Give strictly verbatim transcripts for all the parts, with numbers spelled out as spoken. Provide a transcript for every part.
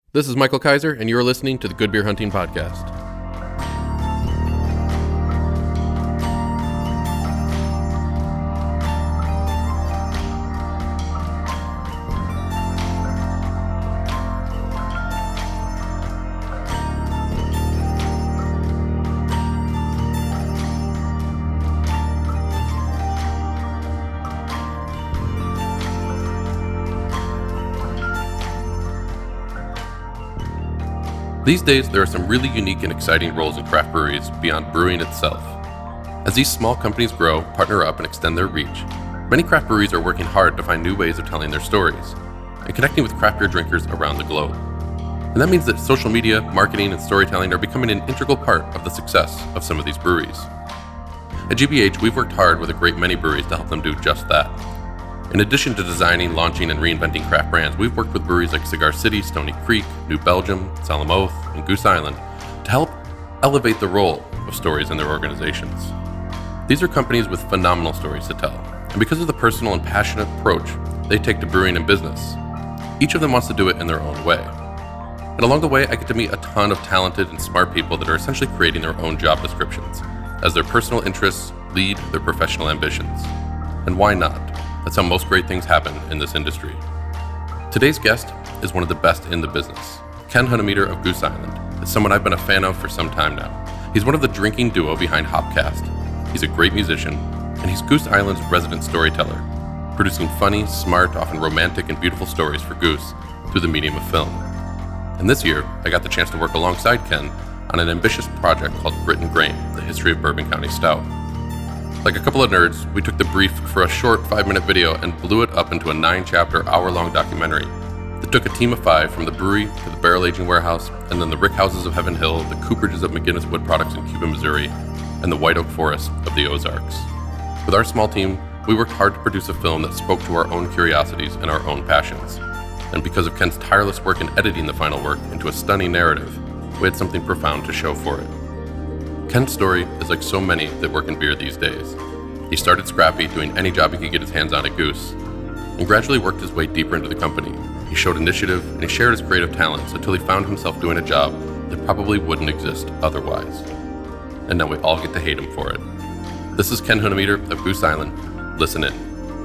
This is Michael Kaiser, and you're listening to the Good Beer Hunting Podcast. These days, there are some really unique and exciting roles in craft breweries beyond brewing itself. As these small companies grow, partner up, and extend their reach, many craft breweries are working hard to find new ways of telling their stories and connecting with craft beer drinkers around the globe. And that means that social media, marketing, and storytelling are becoming an integral part of the success of some of these breweries. At G B H, we've worked hard with a great many breweries to help them do just that. In addition to designing, launching, and reinventing craft brands, we've worked with breweries like Cigar City, Stony Creek, New Belgium, Solemn Oath, and Goose Island to help elevate the role of stories in their organizations. These are companies with phenomenal stories to tell, and because of the personal and passionate approach they take to brewing and business, each of them wants to do it in their own way. And along the way, I get to meet a ton of talented and smart people that are essentially creating their own job descriptions as their personal interests lead their professional ambitions. And why not? That's how most great things happen in this industry. Today's guest is one of the best in the business. Ken Hundemeter of Goose Island is someone I've been a fan of for some time now. He's one of the drinking duo behind Hopcast. He's a great musician, and he's Goose Island's resident storyteller, producing funny, smart, often romantic, and beautiful stories for Goose through the medium of film. And this year, I got the chance to work alongside Ken on an ambitious project called Grit and Grain, the history of Bourbon County Stout. Like a couple of nerds, we took the brief for a short five-minute video and blew it up into a nine-chapter, hour-long documentary that took a team of five from the brewery to the barrel aging warehouse, and then the Rickhouses of Heaven Hill, the Cooperages of McGinnis Wood Products in Cuba, Missouri, and the White Oak Forest of the Ozarks. With our small team, we worked hard to produce a film that spoke to our own curiosities and our own passions. And because of Ken's tireless work in editing the final work into a stunning narrative, we had something profound to show for it. Ken's story is like so many that work in beer these days. He started scrappy, doing any job he could get his hands on at Goose, and gradually worked his way deeper into the company. He showed initiative, and he shared his creative talents until he found himself doing a job that probably wouldn't exist otherwise. And now we all get to hate him for it. This is Ken Hundemeter of Goose Island. Listen in.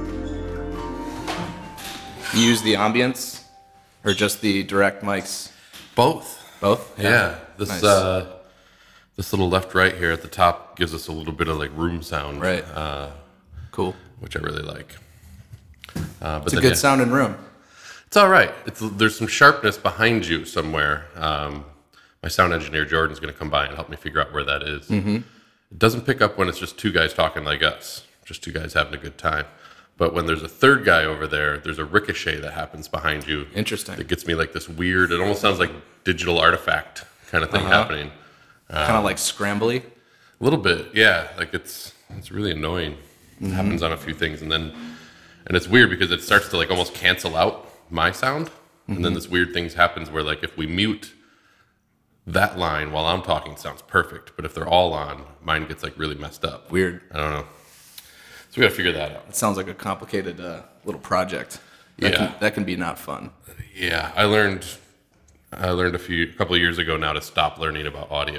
You use the ambience, or just the direct mics? Both. Both? Yeah. yeah. This nice. uh This little left-right here at the top gives us a little bit of like room sound. Right. Uh, cool. Which I really like. Uh, but it's a then, good yeah, sounding room. It's all right. It's, there's some sharpness behind you somewhere. Um, my sound engineer, Jordan's going to come by and help me figure out where that is. Mm-hmm. It doesn't pick up when it's just two guys talking like us, just two guys having a good time. But when there's a third guy over there, there's a ricochet that happens behind you. Interesting. That gets me like this weird, it almost sounds like digital artifact kind of thing uh-huh. happening. Kind of um, like scrambly? A little bit, yeah. Like it's it's really annoying. It mm-hmm. happens on a few things, and then and it's weird because it starts to like almost cancel out my sound, mm-hmm. and then this weird things happens where like if we mute that line while I'm talking, it sounds perfect, but if they're all on, mine gets like really messed up. Weird. I don't know. So we gotta figure that out. It sounds like a complicated uh, little project. That Yeah, can, that can be not fun. Yeah, I learned. I learned a few, a couple of years ago now to stop learning about audio.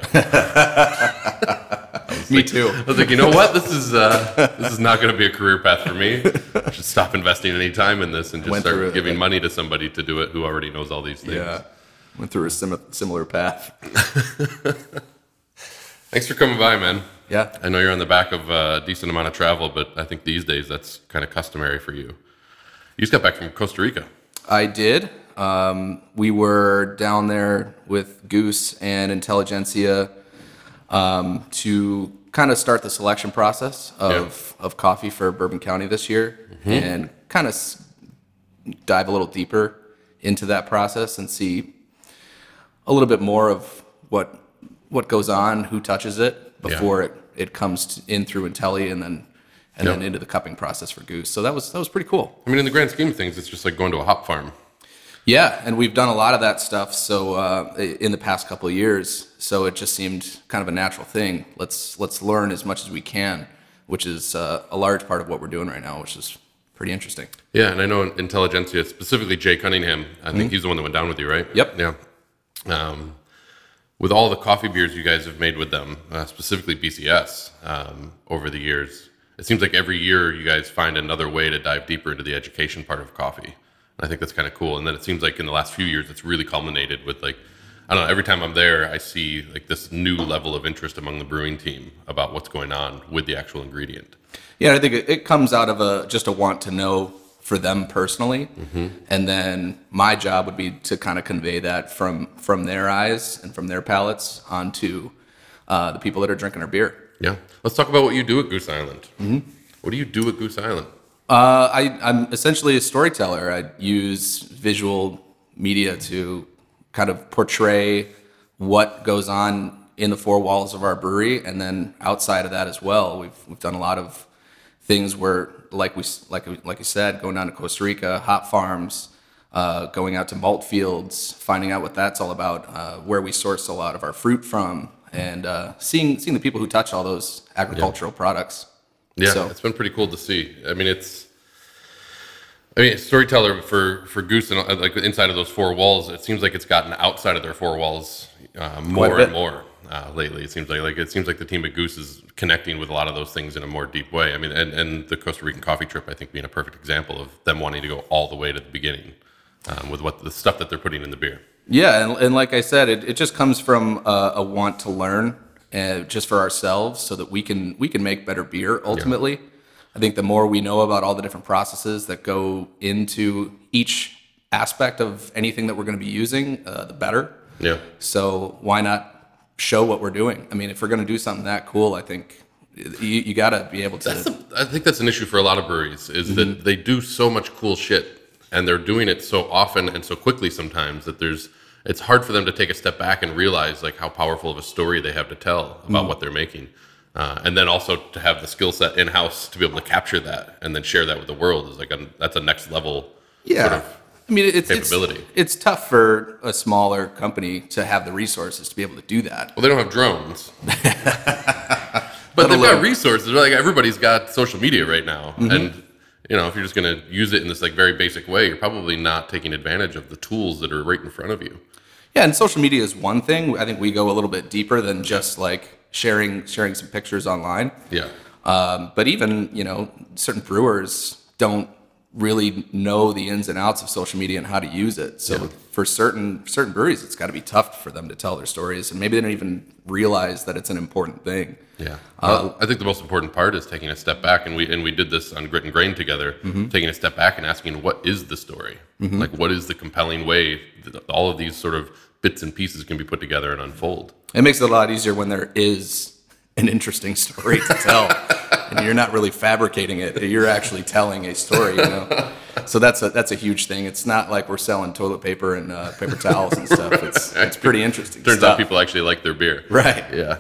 Me like, too. I was like, you know what? This is uh, this is not going to be a career path for me. I should stop investing any time in this and just Went start through it, giving like, money to somebody to do it who already knows all these things. Yeah, went through a sim- similar path. Thanks for coming by, man. Yeah. I know you're on the back of a decent amount of travel, but I think these days that's kind of customary for you. You just got back from Costa Rica. I did. Um, we were down there with Goose and Intelligentsia um, to kind of start the selection process of, yeah. of coffee for Bourbon County this year, mm-hmm. and kind of s- dive a little deeper into that process and see a little bit more of what what goes on, who touches it before yeah. it, it comes to, in through Intelli and then and yep. then into the cupping process for Goose. So that was that was pretty cool. I mean, in the grand scheme of things, it's just like going to a hop farm. Yeah, and we've done a lot of that stuff. So uh, in the past couple of years, so it just seemed kind of a natural thing. Let's let's learn as much as we can, which is uh, a large part of what we're doing right now, which is pretty interesting. Yeah, and I know Intelligentsia, specifically Jay Cunningham. I think mm-hmm. he's the one that went down with you, right? Yep. Yeah. Um, with all the coffee beers you guys have made with them, uh, specifically B C S, um, over the years, it seems like every year you guys find another way to dive deeper into the education part of coffee. And I think that's kind of cool. And then it seems like in the last few years, it's really culminated with like, I don't know, every time I'm there, I see like this new level of interest among the brewing team about what's going on with the actual ingredient. Yeah, I think it, it comes out of a just a want to know for them personally. Mm-hmm. And then my job would be to kind of convey that from from their eyes and from their palates onto uh, the people that are drinking our beer. Yeah. Let's talk about what you do at Goose Island. Mm-hmm. What do you do at Goose Island? Uh, I, I'm essentially a storyteller. I use visual media to kind of portray what goes on in the four walls of our brewery, and then outside of that as well. We've we've done a lot of things where, like we like like you said, going down to Costa Rica, hop farms, uh, going out to malt fields, finding out what that's all about, uh, where we source a lot of our fruit from, and uh, seeing seeing the people who touch all those agricultural yeah. products. Yeah, so, it's been pretty cool to see. I mean, it's, I mean, storyteller for, for Goose and like inside of those four walls, it seems like it's gotten outside of their four walls uh, more and more uh, lately. It seems like like it seems like the team at Goose is connecting with a lot of those things in a more deep way. I mean, and, and the Costa Rican coffee trip, I think, being a perfect example of them wanting to go all the way to the beginning um, with what the stuff that they're putting in the beer. Yeah, and, and like I said, it, it just comes from a, a want to learn. Uh, just for ourselves, so that we can we can make better beer ultimately. Yeah. I think the more we know about all the different processes that go into each aspect of anything that we're going to be using, uh, the better. Yeah. So why not show what we're doing? I mean, if we're going to do something that cool, I think you, you got to be able to. That's a, I think that's an issue for a lot of breweries is mm-hmm. that they do so much cool shit, and they're doing it so often and so quickly sometimes that there's. It's hard for them to take a step back and realize like how powerful of a story they have to tell about mm. what they're making. Uh, and then also to have the skill set in-house to be able to capture that and then share that with the world is like a, that's a next level yeah. sort of I mean, it's, capability. It's, it's tough for a smaller company to have the resources to be able to do that. Well, they don't have drones. But they've got resources. Like everybody's got social media right now. Mm-hmm. And you know, if you're just going to use it in this like very basic way, you're probably not taking advantage of the tools that are right in front of you. Yeah, and social media is one thing. I think we go a little bit deeper than just like sharing sharing some pictures online. Yeah. Um, but even, you know, certain brewers don't really know the ins and outs of social media and how to use it. So yeah. for certain certain breweries, it's got to be tough for them to tell their stories, and maybe they don't even realize that it's an important thing. Yeah, well, uh, I think the most important part is taking a step back, and we and we did this on Grit and Grain together, mm-hmm. taking a step back and asking, what is the story? Mm-hmm. Like, what is the compelling way that all of these sort of bits and pieces can be put together and unfold? It makes it a lot easier when there is an interesting story to tell, and you're not really fabricating it; you're actually telling a story. You know, so that's a that's a huge thing. It's not like we're selling toilet paper and uh, paper towels and stuff. It's it's pretty interesting. Turns stuff. out people actually like their beer, right? Yeah.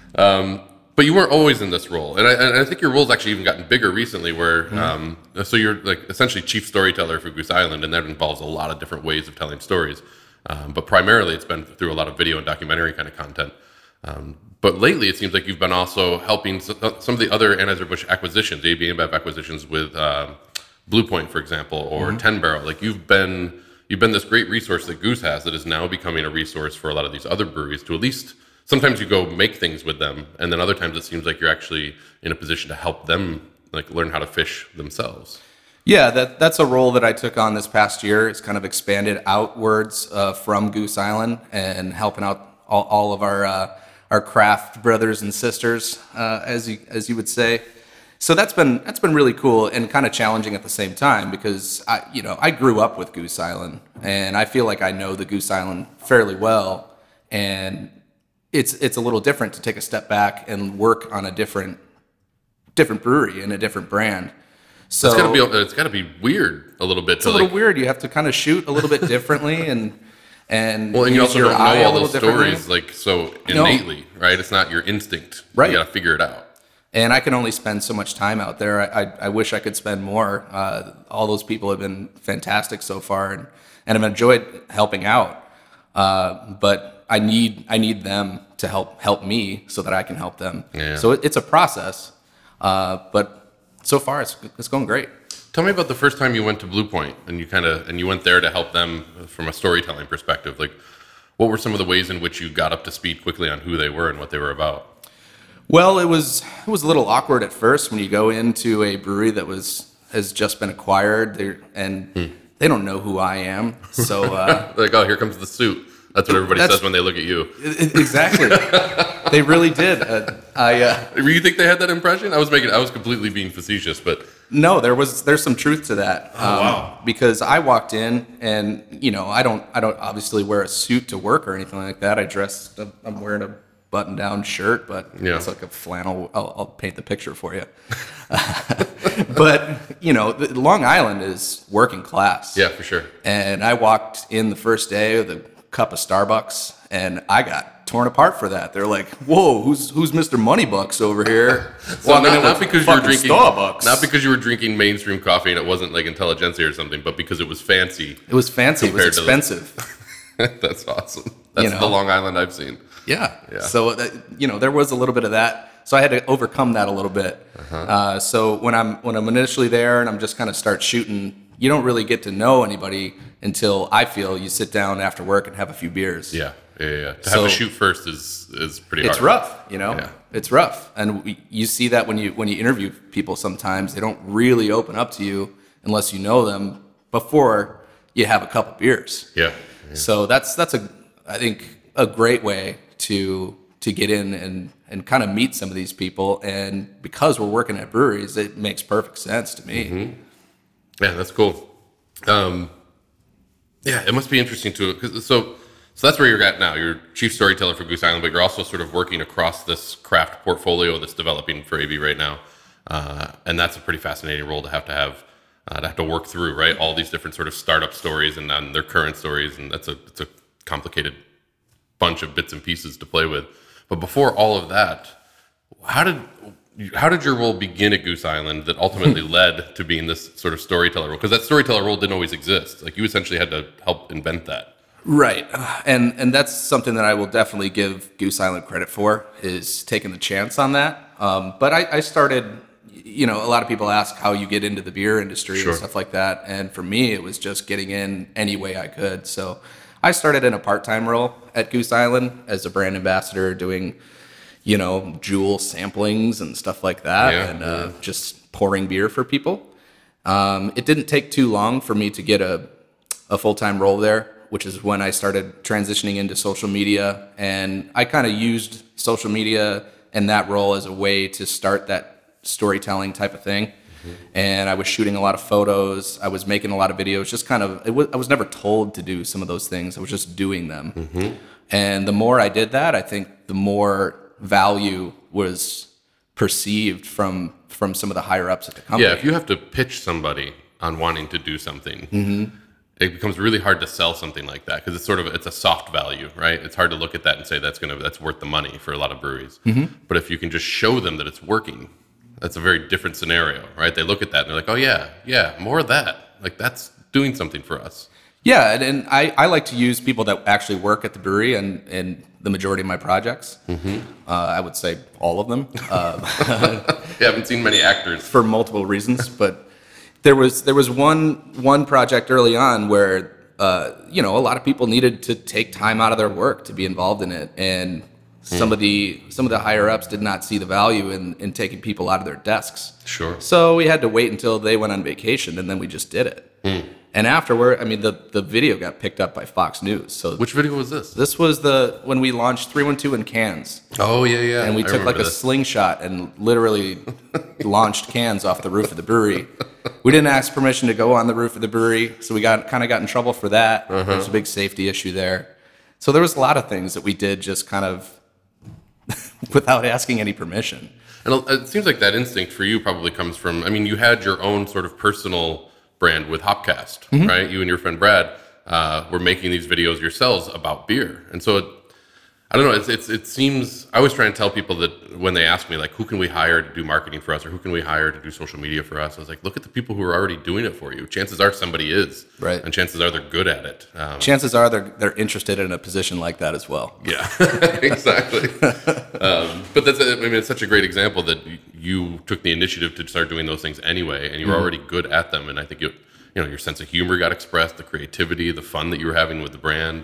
Um, But you weren't always in this role, and I, and I think your role's actually even gotten bigger recently. Where mm-hmm. um, so you're like essentially chief storyteller for Goose Island, and that involves a lot of different ways of telling stories. Um, but primarily, it's been through a lot of video and documentary kind of content. Um, but lately, it seems like you've been also helping some of the other Anheuser-Busch acquisitions, A B InBev acquisitions, with um, Blue Point, for example, or mm-hmm. ten Barrel. Like you've been you've been this great resource that Goose has that is now becoming a resource for a lot of these other breweries to at least. Sometimes you go make things with them, and then other times it seems like you're actually in a position to help them like learn how to fish themselves. Yeah, that that's a role that I took on this past year. It's kind of expanded outwards uh, from Goose Island and helping out all, all of our uh, our craft brothers and sisters, uh, as you as you would say. So that's been that's been really cool and kind of challenging at the same time because I you know I grew up with Goose Island and I feel like I know the Goose Island fairly well, and it's it's a little different to take a step back and work on a different different brewery and a different brand. So it's gotta be it's gotta be weird a little bit. It's to a little like, weird. You have to kind of shoot a little bit differently and and well, and you also your don't know all those differently. stories like so innately, no. right? It's not your instinct. Right. You gotta figure it out. And I can only spend so much time out there. I I, I wish I could spend more. Uh, all those people have been fantastic so far, and and I've enjoyed helping out. Uh, but I need I need them to help help me so that I can help them. Yeah. So it, it's a process, uh, but so far it's it's going great. Tell me about the first time you went to Blue Point and you kind of and you went there to help them from a storytelling perspective. Like, what were some of the ways in which you got up to speed quickly on who they were and what they were about? Well, it was it was a little awkward at first when you go into a brewery that was has just been acquired there, and hmm. they don't know who I am. So uh, like, oh, here comes the suit. That's what everybody says when they look at you. Exactly. They really did. Uh, I. Uh, you think they had that impression? I was making. I was completely being facetious, but no, there was. There's some truth to that. Oh, um, wow. Because I walked in, and you know, I don't. I don't obviously wear a suit to work or anything like that. I dress. I'm wearing a button-down shirt, but yeah. It's like a flannel. I'll, I'll paint the picture for you. But you know, Long Island is working class. Yeah, for sure. And I walked in the first day with a cup of Starbucks, and I got torn apart for that. They're like, "Whoa, who's who's Mister Moneybucks over here?" So walking not, in not with because you were drinking Starbucks, not because you were drinking mainstream coffee and it wasn't like Intelligentsia or something, but because it was fancy. It was fancy. It was expensive. That's awesome. That's you know? The Long Island I've seen. Yeah. yeah. So that, you know, there was a little bit of that. So I had to overcome that a little bit. Uh-huh. Uh, so when I'm when I'm initially there and I'm just kind of start shooting, you don't really get to know anybody until I feel you sit down after work and have a few beers. Yeah, yeah, yeah. To so have a shoot first is is pretty hard. It's rough, you know. Yeah. It's rough, and we, you see that when you when you interview people. Sometimes they don't really open up to you unless you know them before you have a couple beers. Yeah. yeah. So that's that's a I think a great way to to get in and, and kind of meet some of these people. And because we're working at breweries, it makes perfect sense to me. Mm-hmm. Yeah, that's cool. Um, yeah, it must be interesting too. Cause, so so that's where you're at now. You're chief storyteller for Goose Island, but you're also sort of working across this craft portfolio that's developing for A V right now. Uh, and that's a pretty fascinating role to have to have, uh, to have to work through, right? All these different sort of startup stories and then their current stories. And that's a, it's a complicated bunch of bits and pieces to play with. But before all of that, how did how did your role begin at Goose Island that ultimately led to being this sort of storyteller role? Because that storyteller role didn't always exist. Like you essentially had to help invent that. Right. And and that's something that I will definitely give Goose Island credit for, is taking the chance on that. Um, but I, I started, you know, a lot of people ask how you get into the beer industry Sure. and stuff like that. And for me, it was just getting in any way I could. So I started in a part-time role at Goose Island as a brand ambassador, doing, you know, Jewel samplings and stuff like that, yeah, and yeah. uh, just pouring beer for people. Um, it didn't take too long for me to get a, a full-time role there, which is when I started transitioning into social media. And I kind of used social media and that role as a way to start that storytelling type of thing. And I was shooting a lot of photos. I was making a lot of videos. Just kind of, it was, I was never told to do some of those things. I was just doing them. Mm-hmm. And the more I did that, I think the more value was perceived from from some of the higher ups at the company. Yeah, if you have to pitch somebody on wanting to do something, mm-hmm. it becomes really hard to sell something like that because it's sort of it's a soft value, right? It's hard to look at that and say that's gonna that's worth the money for a lot of breweries. Mm-hmm. But if you can just show them that it's working, that's a very different scenario, right? They look at that and they're like, oh yeah, yeah, more of that. Like that's doing something for us. Yeah, and, and I, I like to use people that actually work at the brewery and, and the majority of my projects. Mm-hmm. Uh, I would say all of them. Uh, you haven't seen many actors. For multiple reasons, but there was there was one one project early on where uh, you know, a lot of people needed to take time out of their work to be involved in it, and some mm. of the some of the higher ups did not see the value in, in taking people out of their desks. Sure. So we had to wait until they went on vacation, and then we just did it. Mm. And afterward, I mean, the, the video got picked up by Fox News. So which video was this? This was the when we launched three one two in cans. Oh yeah, yeah. And we I took like a this. slingshot and literally launched cans off the roof of the brewery. We didn't ask permission to go on the roof of the brewery, so we got kind of got in trouble for that. Uh-huh. There's a big safety issue there. So there was a lot of things that we did just kind of without asking any permission. And it seems like that instinct for you probably comes from, I mean, you had your own sort of personal brand with Hopcast, mm-hmm. right? You and your friend Brad uh, were making these videos yourselves about beer. And so, it, I don't know, it's, it's, it seems, I always try and tell people that when they ask me, like, who can we hire to do marketing for us, or who can we hire to do social media for us? I was like, look at the people who are already doing it for you. Chances are somebody is. Right. And chances are they're good at it. Um, chances are they're, they're interested in a position like that as well. Yeah, exactly. um, but that's, I mean, it's such a great example that you took the initiative to start doing those things anyway, and you were mm-hmm. already good at them. And I think you, you know, your sense of humor got expressed, the creativity, the fun that you were having with the brand.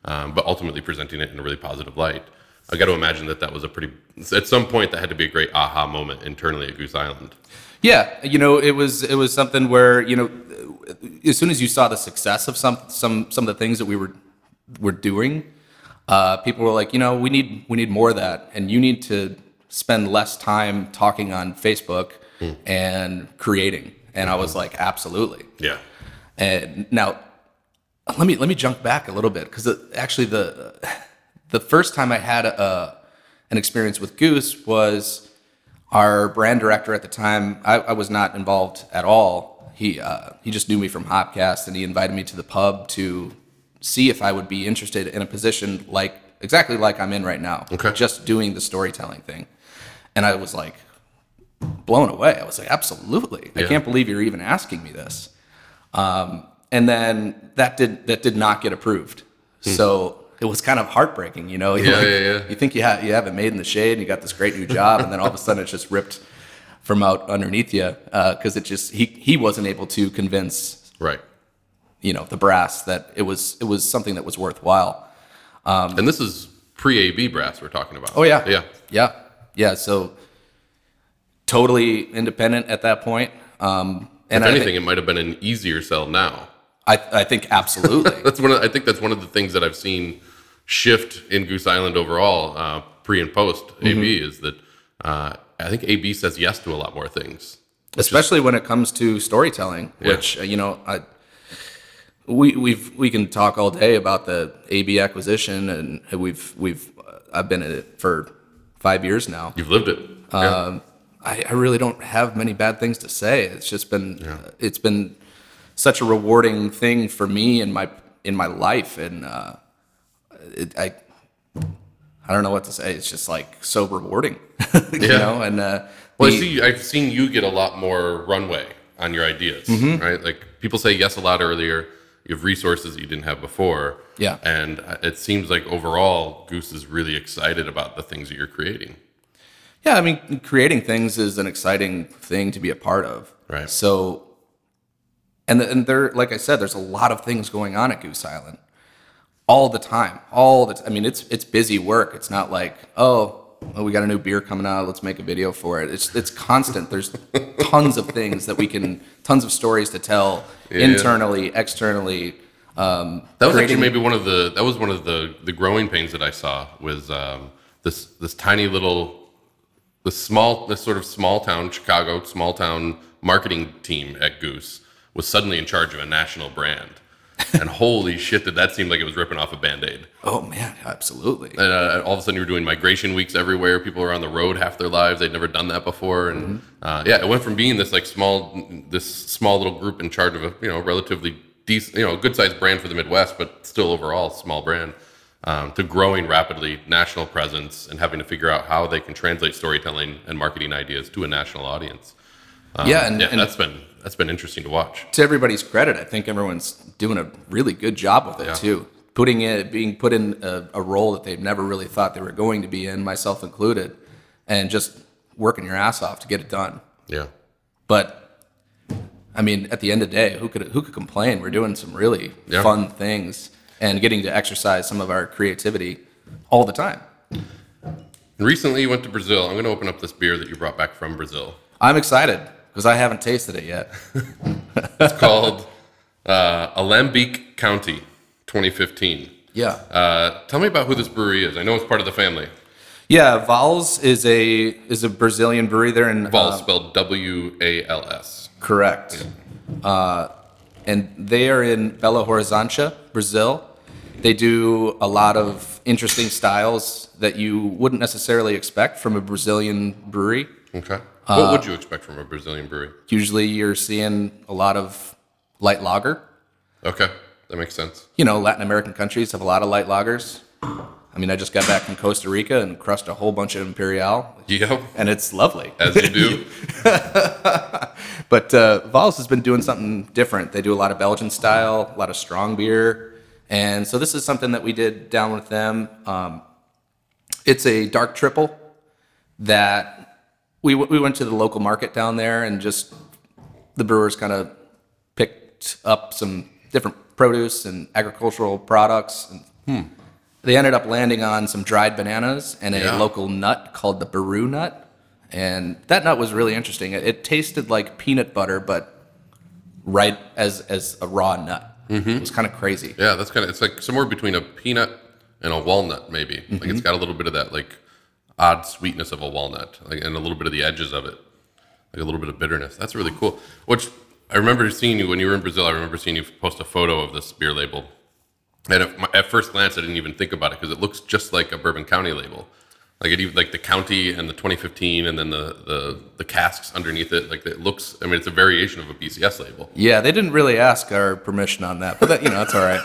um, but ultimately presenting it in a really positive light. I got to imagine that that was a pretty, at some point that had to be a great aha moment internally at Goose Island. Yeah, you know, it was it was something where, you know, as soon as you saw the success of some some some of the things that we were were doing, uh, people were like, you know, we need we need more of that, and you need to spend less time talking on Facebook mm. and creating. And I was like, absolutely. Yeah. And now, let me let me jump back a little bit, because actually the the first time I had a, an experience with Goose was our brand director at the time. I, I was not involved at all. He uh, he just knew me from Hopcast, and he invited me to the pub to see if I would be interested in a position like exactly like I'm in right now, okay. just doing the storytelling thing. And I was like blown away. I was like, absolutely. Yeah. I can't believe you're even asking me this. Um, and then that did that did not get approved. Hmm. So it was kind of heartbreaking, you know. Yeah, like, yeah, yeah. You think you have you have it made in the shade, and you got this great new job, and then all of a sudden it's just ripped from out underneath you, because uh, it just he he wasn't able to convince right, you know, the brass that it was it was something that was worthwhile. Um, and this is pre-A B brass we're talking about. Oh yeah, yeah, yeah, yeah. So totally independent at that point. Um, and if I anything, think, it might have been an easier sell now. I I think absolutely. that's one. Of, I think that's one of the things that I've seen shift in Goose Island overall, uh, pre and post mm-hmm. A B, is that uh, I think A B says yes to a lot more things, especially is, when it comes to storytelling. Yeah. Which uh, you know, I, we we've we can talk all day about the A B acquisition, and we've we've uh, I've been in it for five years now. You've lived it. Um, yeah. I, I really don't have many bad things to say. It's just been yeah. uh, it's been such a rewarding thing for me in my in my life, and uh, it, I I don't know what to say. It's just like so rewarding, you yeah. know. And uh, well, the, I see. I've seen you get a lot more runway on your ideas, mm-hmm. right? Like people say yes a lot earlier. You have resources that you didn't have before. Yeah, and it seems like overall Goose is really excited about the things that you're creating. Yeah, I mean, creating things is an exciting thing to be a part of. Right. So, and the, and there, like I said, there's a lot of things going on at Goose Island, all the time. All the, t- I mean, it's it's busy work. It's not like, oh, well, we got a new beer coming out, let's make a video for it. It's it's constant. There's tons of things that we can, tons of stories to tell yeah. internally, externally. Um, that was creating, actually maybe one of the that was one of the the growing pains that I saw was um, this this tiny little. The small, this sort of small town, Chicago small town marketing team at Goose was suddenly in charge of a national brand. And holy shit, did that seem like it was ripping off a Band-Aid. Oh man, absolutely. And uh, all of a sudden you were doing migration weeks everywhere. People were on the road half their lives. They'd never done that before. And mm-hmm. uh, yeah, it went from being this like small, this small little group in charge of a, you know, relatively decent, you know, good sized brand for the Midwest, but still overall small brand. Um, to growing rapidly, national presence, and having to figure out how they can translate storytelling and marketing ideas to a national audience. Um, yeah, and, yeah, and that's been that's been interesting to watch. To everybody's credit, I think everyone's doing a really good job with it yeah. too. Putting it, being put in a, a role that they've never really thought they were going to be in, myself included, and just working your ass off to get it done. Yeah. But I mean, at the end of the day, who could who could complain? We're doing some really yeah. fun things. And getting to exercise some of our creativity all the time. Recently, you went to Brazil. I'm going to open up this beer that you brought back from Brazil. I'm excited because I haven't tasted it yet. It's called uh, Alambique County twenty fifteen. Yeah. Uh, tell me about who this brewery is. I know it's part of the family. Yeah, Vals is a is a Brazilian brewery. They're in Vals uh, spelled W A L S. Correct. Yeah. Uh, and they are in Belo Horizonte, Brazil. They do a lot of interesting styles that you wouldn't necessarily expect from a Brazilian brewery. Okay. Uh, what would you expect from a Brazilian brewery? Usually you're seeing a lot of light lager. Okay, that makes sense. You know, Latin American countries have a lot of light lagers. I mean, I just got back from Costa Rica and crushed a whole bunch of Imperial. Yep. And it's lovely. As you do. But uh, Vals has been doing something different. They do a lot of Belgian style, a lot of strong beer. And so this is something that we did down with them. Um, it's a dark triple that we we went to the local market down there, and just the brewers kind of picked up some different produce and agricultural products and Hmm. They ended up landing on some dried bananas and a Yeah. local nut called the Baru nut. And that nut was really interesting. It, it tasted like peanut butter, but right as as a raw nut. Mm-hmm. It was kind of crazy. Yeah, that's kind of, it's like somewhere between a peanut and a walnut, maybe. Mm-hmm. Like it's got a little bit of that like odd sweetness of a walnut, like, and a little bit of the edges of it, like a little bit of bitterness. That's really cool. Which I remember seeing you when you were in Brazil. I remember seeing you post a photo of this beer label. And at, at first glance, I didn't even think about it because it looks just like a Bourbon County label. Like it, even like the county and the twenty fifteen, and then the, the, the casks underneath it. Like it looks. I mean, it's a variation of a B C S label. Yeah, they didn't really ask our permission on that, but that, you know, it's all right.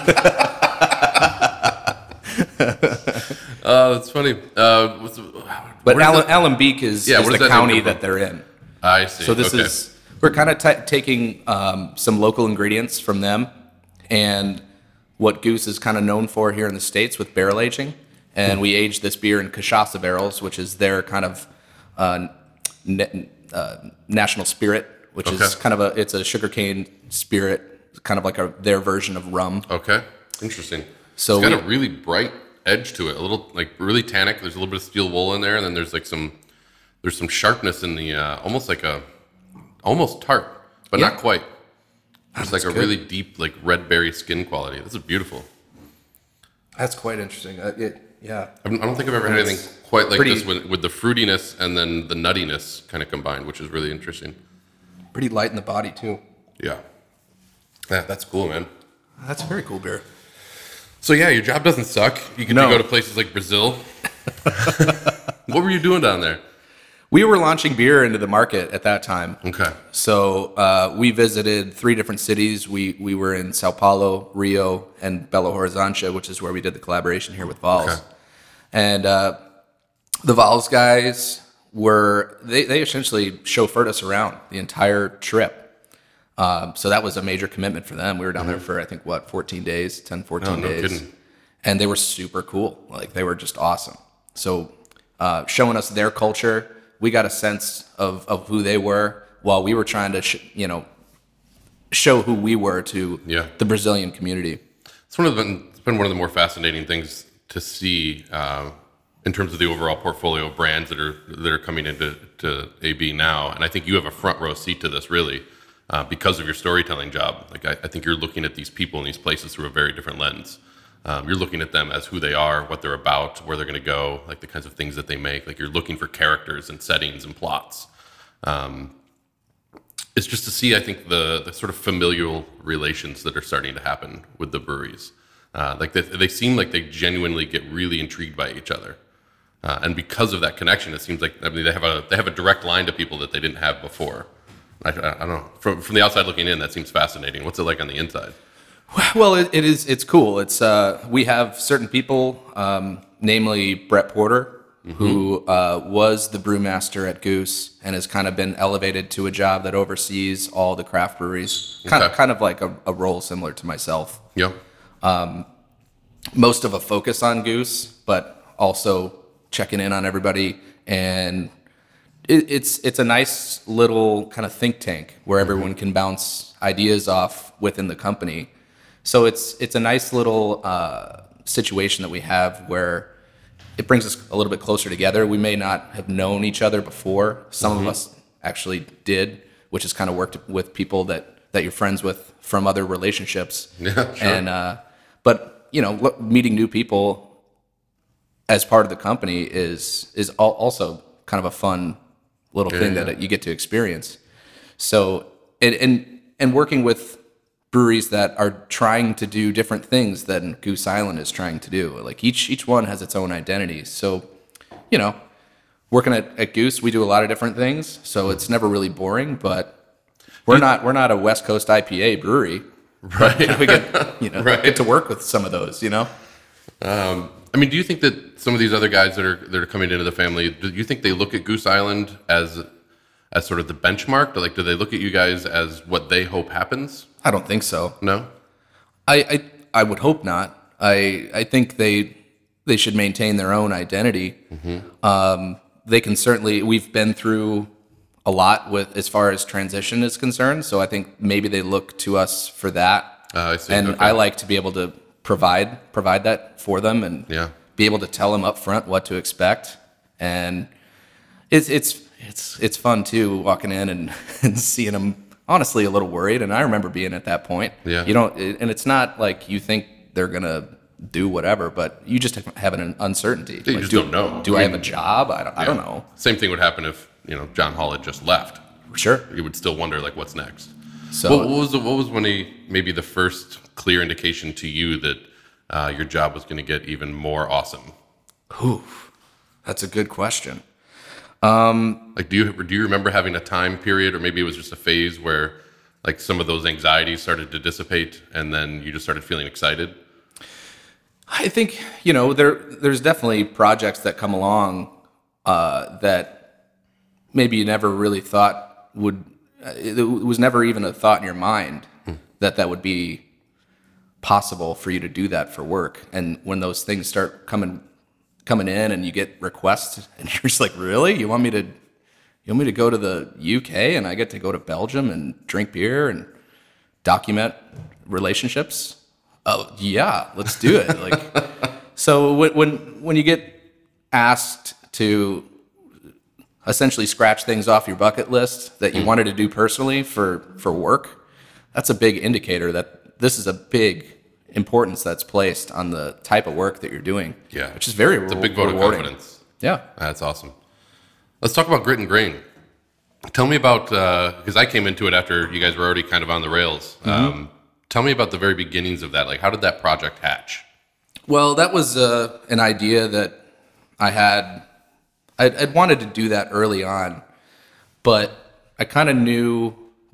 Oh, that's funny. Uh, what's, but Alam- Alambique is, yeah, is the that county that they're in. I see. So this okay. is we're kind of t- taking um, some local ingredients from them, and what Goose is kind of known for here in the States with barrel aging. And we age this beer in cachaça barrels, which is their kind of uh, na- uh, national spirit, which okay. is kind of a it's a sugarcane spirit, kind of like a, their version of rum. Okay, interesting. So it's got we, a really bright edge to it, a little like really tannic. There's a little bit of steel wool in there, and then there's like some there's some sharpness in the uh, almost like a almost tart, but yeah. not quite. It's like a good. really deep like red berry skin quality. This is beautiful. That's quite interesting. Uh, it, Yeah, I don't think I've ever had anything quite like pretty, this with, with the fruitiness and then the nuttiness kind of combined, which is really interesting. Pretty light in the body too. Yeah, yeah, that's cool, man. That's a very cool beer. So yeah, your job doesn't suck. You get no. to go to places like Brazil. What were you doing down there? We were launching beer into the market at that time. Okay. So uh, we visited three different cities. We we were in Sao Paulo, Rio, and Belo Horizonte, which is where we did the collaboration here with Vals. Okay. And uh, the Vals guys were, they, they essentially chauffeured us around the entire trip. Um, so that was a major commitment for them. We were down mm-hmm. there for, I think, what, fourteen days, ten, fourteen oh, no days. Kidding. And they were super cool. Like, they were just awesome. So uh, showing us their culture, we got a sense of, of who they were while we were trying to, sh- you know, show who we were to yeah. the Brazilian community. It's one of the, it's been one of the more fascinating things to see uh, in terms of the overall portfolio of brands that are that are coming into to A B now. And I think you have a front row seat to this, really, uh, because of your storytelling job. Like I, I think you're looking at these people in these places through a very different lens. Um, you're looking at them as who they are, what they're about, where they're going to go, like the kinds of things that they make. Like you're looking for characters and settings and plots. Um, it's just to see, I think, the, the sort of familial relations that are starting to happen with the breweries. Uh, like they, they seem like they genuinely get really intrigued by each other. Uh, and because of that connection, it seems like I mean, they have a they have a direct line to people that they didn't have before. I, I, I don't know. From, from the outside looking in, that seems fascinating. What's it like on the inside? Well, it, it is. It's cool. It's uh, we have certain people, um, namely Brett Porter, mm-hmm. who uh, was the brewmaster at Goose and has kind of been elevated to a job that oversees all the craft breweries. Kind okay. of, kind of like a, a role similar to myself. Yeah. Um, most of a focus on Goose, but also checking in on everybody, and it, it's it's a nice little kind of think tank where mm-hmm. everyone can bounce ideas off within the company. So it's it's a nice little uh, situation that we have where it brings us a little bit closer together. We may not have known each other before. Some mm-hmm. of us actually did, which has kind of worked with people that, that you're friends with from other relationships. Yeah, sure. And uh, but you know, look, meeting new people as part of the company is is also kind of a fun little yeah, thing yeah. that you get to experience. So and and and working with breweries that are trying to do different things than Goose Island is trying to do. Like each each one has its own identity. So, you know, working at, at Goose, we do a lot of different things. So it's never really boring, but we're not we're not a West Coast I P A brewery. Right. We get you know right. get to work with some of those, you know? Um, I mean, do you think that some of these other guys that are that are coming into the family, do you think they look at Goose Island as as sort of the benchmark? Like, do they look at you guys as what they hope happens? I don't think so. No? I, I I would hope not. I I think they they should maintain their own identity. Mm-hmm. Um, they can certainly. We've been through a lot with as far as transition is concerned. So I think maybe they look to us for that. Uh, I see. And okay. I like to be able to provide provide that for them and Yeah. be able to tell them up front what to expect. And it's it's it's it's fun too, walking in and, and seeing them honestly a little worried. And I remember being at that point. Yeah. You don't, and it's not like you think they're gonna do whatever, but you just have an uncertainty. You Like, just do, don't know. Do I I, mean, have a job? I don't. I don't know. Same thing would happen if, you know, John Hall had just left. Sure. You would still wonder, like, what's next? So What, what was the, what was one of the, maybe the first clear indication to you that uh, your job was going to get even more awesome? Whew, that's a good question. Like, do you do you remember having a time period, or maybe it was just a phase where, like, some of those anxieties started to dissipate, and then you just started feeling excited? I think, you know, there there's definitely projects that come along uh, that maybe you never really thought would. It was never even a thought in your mind hmm. that that would be possible for you to do that for work. And when those things start coming coming in, and you get requests, and you're just like, really? You want me to? You want me to go to the U K, and I get to go to Belgium and drink beer and document relationships? Oh yeah, let's do it. Like, so when when when you get asked to essentially scratch things off your bucket list that you mm. wanted to do personally for for work, that's a big indicator that this is a big importance that's placed on the type of work that you're doing. Yeah, which is very it's re- a big vote rewarding. of confidence. Yeah, that's awesome. Let's talk about Grit and Grain. Tell me about, because uh, I came into it after you guys were already kind of on the rails. Mm-hmm. Um, tell me about the very beginnings of that. Like, how did that project hatch? Well, that was uh, an idea that I had. I'd, I'd wanted to do that early on, but I kind of knew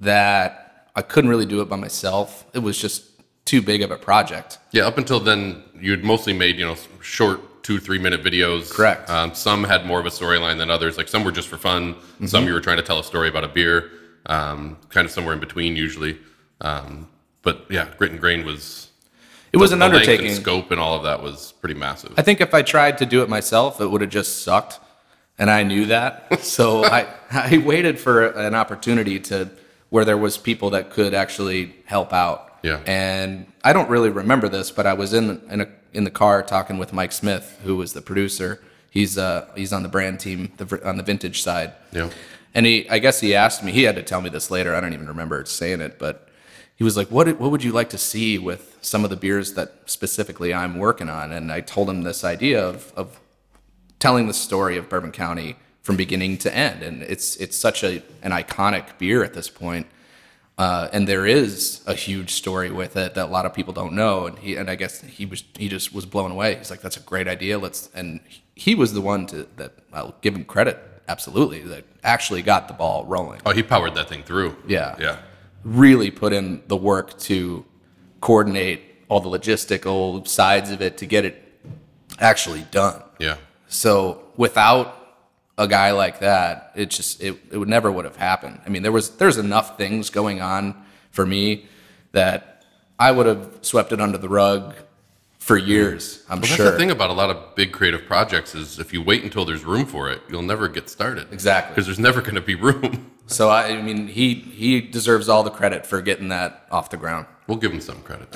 that I couldn't really do it by myself. It was just too big of a project. Yeah, up until then, you'd mostly made, you know, short two, three minute videos. Correct. Um, some had more of a storyline than others. Like, some were just for fun. Mm-hmm. Some you were trying to tell a story about a beer, um, kind of somewhere in between usually. Um, but yeah, Grit and Grain was... It was the, an the undertaking. Length and scope and all of that was pretty massive. I think if I tried to do it myself, it would have just sucked. And I knew that. So I, I waited for an opportunity to where there was people that could actually help out. Yeah. And I don't really remember this, but I was in in, a, in the car talking with Mike Smith, who was the producer. He's uh he's on the brand team, the, on the vintage side. Yeah. And he, I guess he asked me. He had to tell me this later. I don't even remember saying it, but he was like, "What what would you like to see with some of the beers that specifically I'm working on?" And I told him this idea of of telling the story of Bourbon County from beginning to end. And it's it's such a an iconic beer at this point. Uh, and there is a huge story with it that a lot of people don't know. And he and I guess he was he just was blown away. He's like, "That's a great idea. Let's." And he was the one to that I'll give him credit, absolutely, that actually got the ball rolling. Oh, he powered that thing through. Yeah. Yeah. Really put in the work to coordinate all the logistical sides of it to get it actually done. Yeah. So without a guy like that, it just it, it would never would have happened. I mean, there was there's enough things going on for me that I would have swept it under the rug for years. I'm well, sure. That's the thing about a lot of big creative projects is if you wait until there's room for it, you'll never get started. Exactly. Because there's never going to be room. So I, I mean, he he deserves all the credit for getting that off the ground. We'll give him some credit.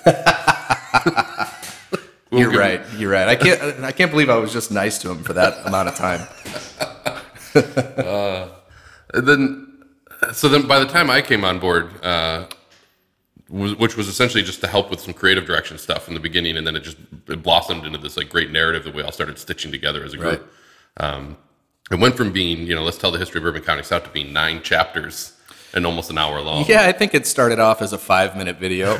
We'll You're right. Him. You're right. I can't. I can't believe I was just nice to him for that amount of time. uh, and then, so then, by the time I came on board, uh, was, which was essentially just to help with some creative direction stuff in the beginning, and then it just it blossomed into this like great narrative that we all started stitching together as a group. Right. Um, it went from being, you know, let's tell the history of Bourbon County South to being nine chapters and almost an hour long. Yeah, I think it started off as a five-minute video.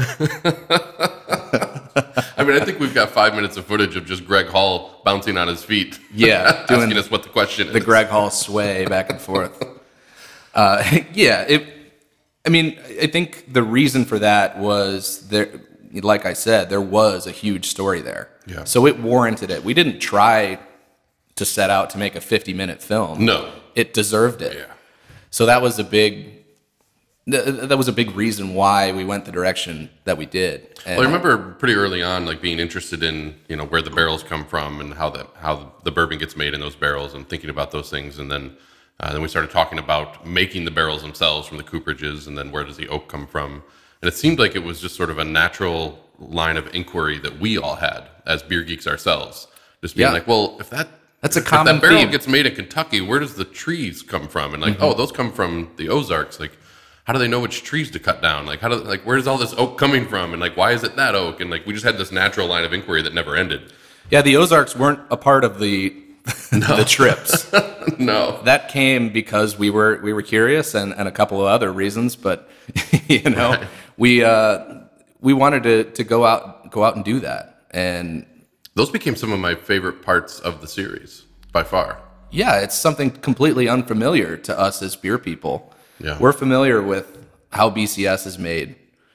I mean, I think we've got five minutes of footage of just Greg Hall bouncing on his feet. Yeah, doing asking us what the question the is. The Greg Hall sway back and forth. Uh, yeah, it. I mean, I think the reason for that was there. Like I said, there was a huge story there. Yeah. So it warranted it. We didn't try to set out to make a fifty-minute film. No. It deserved it. Yeah. So that was a big. That was a big reason why we went the direction that we did. And well, I remember pretty early on, like being interested in, you know, where the barrels come from and how the how the bourbon gets made in those barrels, and thinking about those things. And then, uh, then we started talking about making the barrels themselves from the cooperages, and then where does the oak come from? And it seemed like it was just sort of a natural line of inquiry that we all had as beer geeks ourselves. Just being Yeah. like, well, if that That's a if common that barrel theme. gets made in Kentucky, where does the trees come from? And like, Mm-hmm. oh, those come from the Ozarks. Like, how do they know which trees to cut down? Like, how do like where's all this oak coming from? And like, why is it that oak? And like, we just had this natural line of inquiry that never ended. Yeah, the Ozarks weren't a part of the the trips. No. That came because we were we were curious and, and a couple of other reasons, but you know, Right. we uh, we wanted to, to go out go out and do that. And Those became some of my favorite parts of the series by far. yeah, it's something completely unfamiliar to us as beer people. Yeah. We're familiar with how B C S is made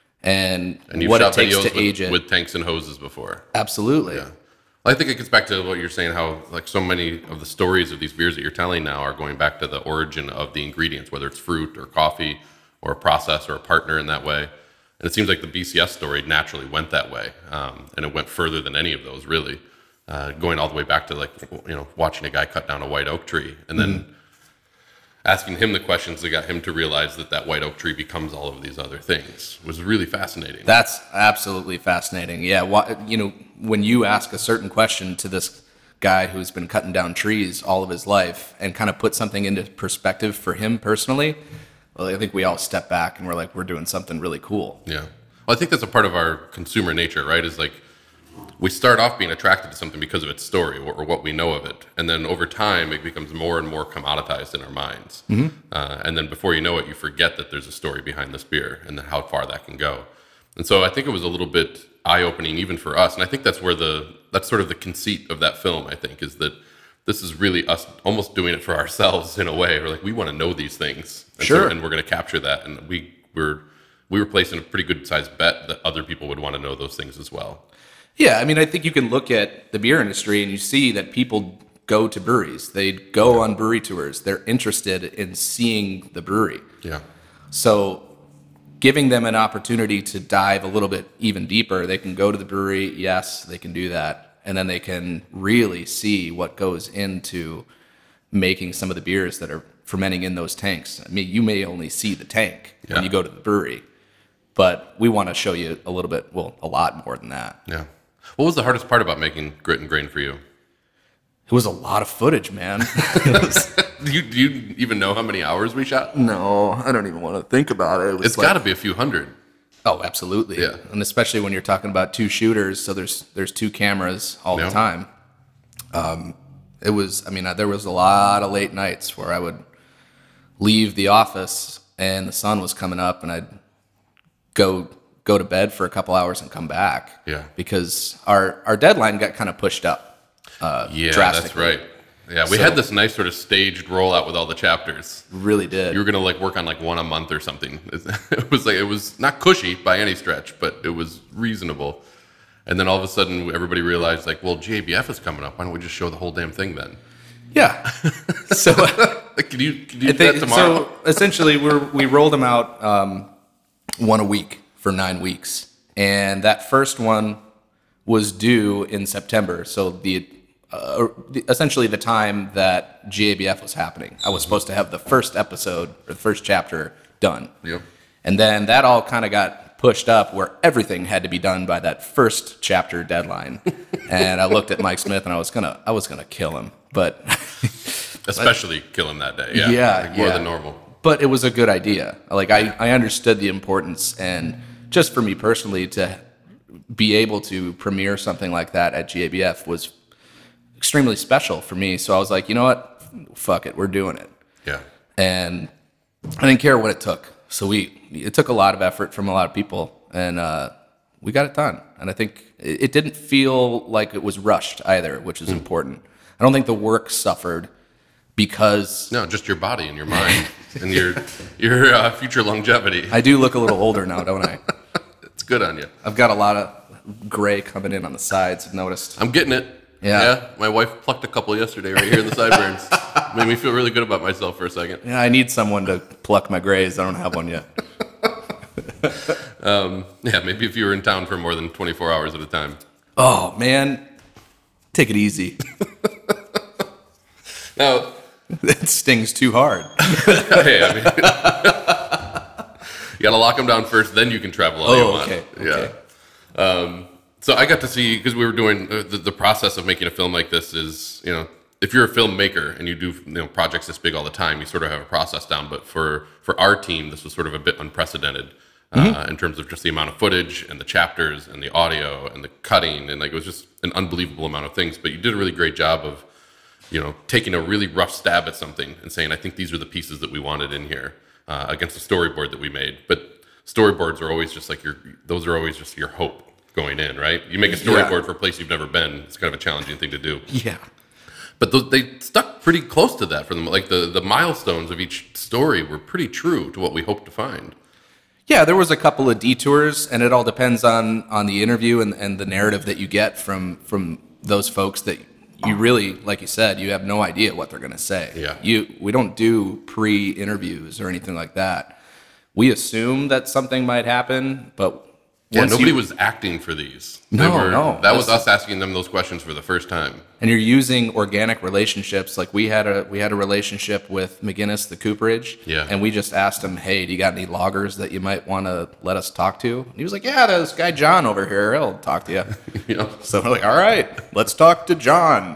and, And you've what it shot takes videos to with, age it. with tanks and hoses before. Absolutely. Yeah. I think it gets back to what you're saying, how like so many of the stories of these beers that you're telling now are going back to the origin of the ingredients, whether it's fruit or coffee or a process or a partner in that way. And it seems like the B C S story naturally went that way. Um, and it went further than any of those really, uh, going all the way back to like, you know, watching a guy cut down a white oak tree and then Mm-hmm. asking him the questions that got him to realize that that white oak tree becomes all of these other things was really fascinating. That's absolutely fascinating. Yeah, why, you know, when you ask a certain question to this guy who's been cutting down trees all of his life and kind of put something into perspective for him personally, well, I think we all step back and we're like, we're doing something really cool. Yeah. Well, I think that's a part of our consumer nature, right? Is like we start off being attracted to something because of its story or, or what we know of it. And then over time, it becomes more and more commoditized in our minds. Mm-hmm. Uh, and then before you know it, you forget that there's a story behind this beer and then how far that can go. And so I think it was a little bit eye-opening even for us. And I think that's where the, that's sort of the conceit of that film, I think, is that this is really us almost doing it for ourselves in a way. We're like, we want to know these things. And Sure. So, and we're going to capture that. And we were, we were placing a pretty good sized bet that other people would want to know those things as well. Yeah, I mean, I think you can look at the beer industry and you see that people go to breweries. They go on brewery tours. They're interested in seeing the brewery. Yeah. So giving them an opportunity to dive a little bit even deeper, they can go to the brewery. Yes, they can do that. And then they can really see what goes into making some of the beers that are fermenting in those tanks. I mean, you may only see the tank Yeah. when you go to the brewery, but we want to show you a little bit, well, a lot more than that. Yeah. What was the hardest part about making Grit and Grain for you? It was a lot of footage, man. It was- Do you, do you even know how many hours we shot? no, I don't even want to think about it. It was It's got to be a few hundred. Oh, absolutely. Yeah. And especially when you're talking about two shooters, so there's there's two cameras all Yeah. the time. Um, it was, I mean, there was a lot of late nights where I would leave the office and the sun was coming up, and I'd go go to bed for a couple hours and come back. Yeah. Because our our deadline got kind of pushed up. Uh, Yeah, drastically. that's right. Yeah, we So- had this nice sort of staged rollout with all the chapters. Really did. You were gonna like work on like one a month or something. It was like it was not cushy by any stretch, but it was reasonable. And then all of a sudden, everybody realized like, well, G A B F is coming up. Why don't we just show the whole damn thing then? Yeah. So. Like, can you can you I do think- that tomorrow? So essentially, we we rolled them out um, one a week for nine weeks, and that first one was due in September. So the, uh, the essentially the time that G A B F was happening, I was supposed to have the first episode or the first chapter done. Yep. And then that all kind of got pushed up where everything had to be done by that first chapter deadline. And I looked at Mike Smith and I was gonna I was gonna kill him, but. Especially kill him that day. Yeah, Yeah, like more yeah. than normal. But it was a good idea. Like I, I understood the importance, and just for me personally to be able to premiere something like that at G A B F was extremely special for me. So I was like, you know what, fuck it, we're doing it. Yeah. And I didn't care what it took. So we, it took a lot of effort from a lot of people, and uh, we got it done. And I think it, it didn't feel like it was rushed either, which is important. I don't think the work suffered because No, just your body and your mind and your your uh, future longevity. I do look a little older now, don't I? It's good on you. I've got a lot of gray coming in on the sides, I've noticed. I'm getting it. Yeah. My wife plucked a couple yesterday right here in the sideburns. Made me feel really good about myself for a second. Yeah, I need someone to pluck my grays. I don't have one yet. Um, yeah, maybe if you were in town for more than twenty-four hours at a time. Oh, man. Take it easy. Now, It stings too hard. hey, I mean, you gotta lock them down first, then you can travel all you Oh, want. okay, Yeah. okay. Um, so I got to see, because we were doing uh, the, the process of making a film like this is, you know, if you're a filmmaker and you do, you know, projects this big all the time, you sort of have a process down. But for, for our team, this was sort of a bit unprecedented uh, mm-hmm. in terms of just the amount of footage and the chapters and the audio and the cutting. And like, it was just an unbelievable amount of things. But you did a really great job of, you know, taking a really rough stab at something and saying, I think these are the pieces that we wanted in here uh, against a storyboard that we made. But storyboards are always just like your, those are always just your hope going in, right? You make a storyboard yeah. for a place you've never been. It's kind of a challenging thing to do. Yeah. But those, they stuck pretty close to that for them. Like the, the milestones of each story were pretty true to what we hoped to find. Yeah, there was a couple of detours, and it all depends on, on the interview and, and the narrative that you get from from those folks that you really, like you said, you have no idea what they're going to say. Yeah. You we don't do pre-interviews or anything like that. We assume that something might happen, but yeah, nobody you, was acting for these. No, they were, no. That was us asking them those questions for the first time. And you're using organic relationships. Like we had a we had a relationship with McGinnis, the Cooperage. Yeah. And we just asked him, hey, do you got any loggers that you might want to let us talk to? And he was like, yeah, there's this guy John over here. He'll talk to you. You know? So we're like, all right, let's talk to John.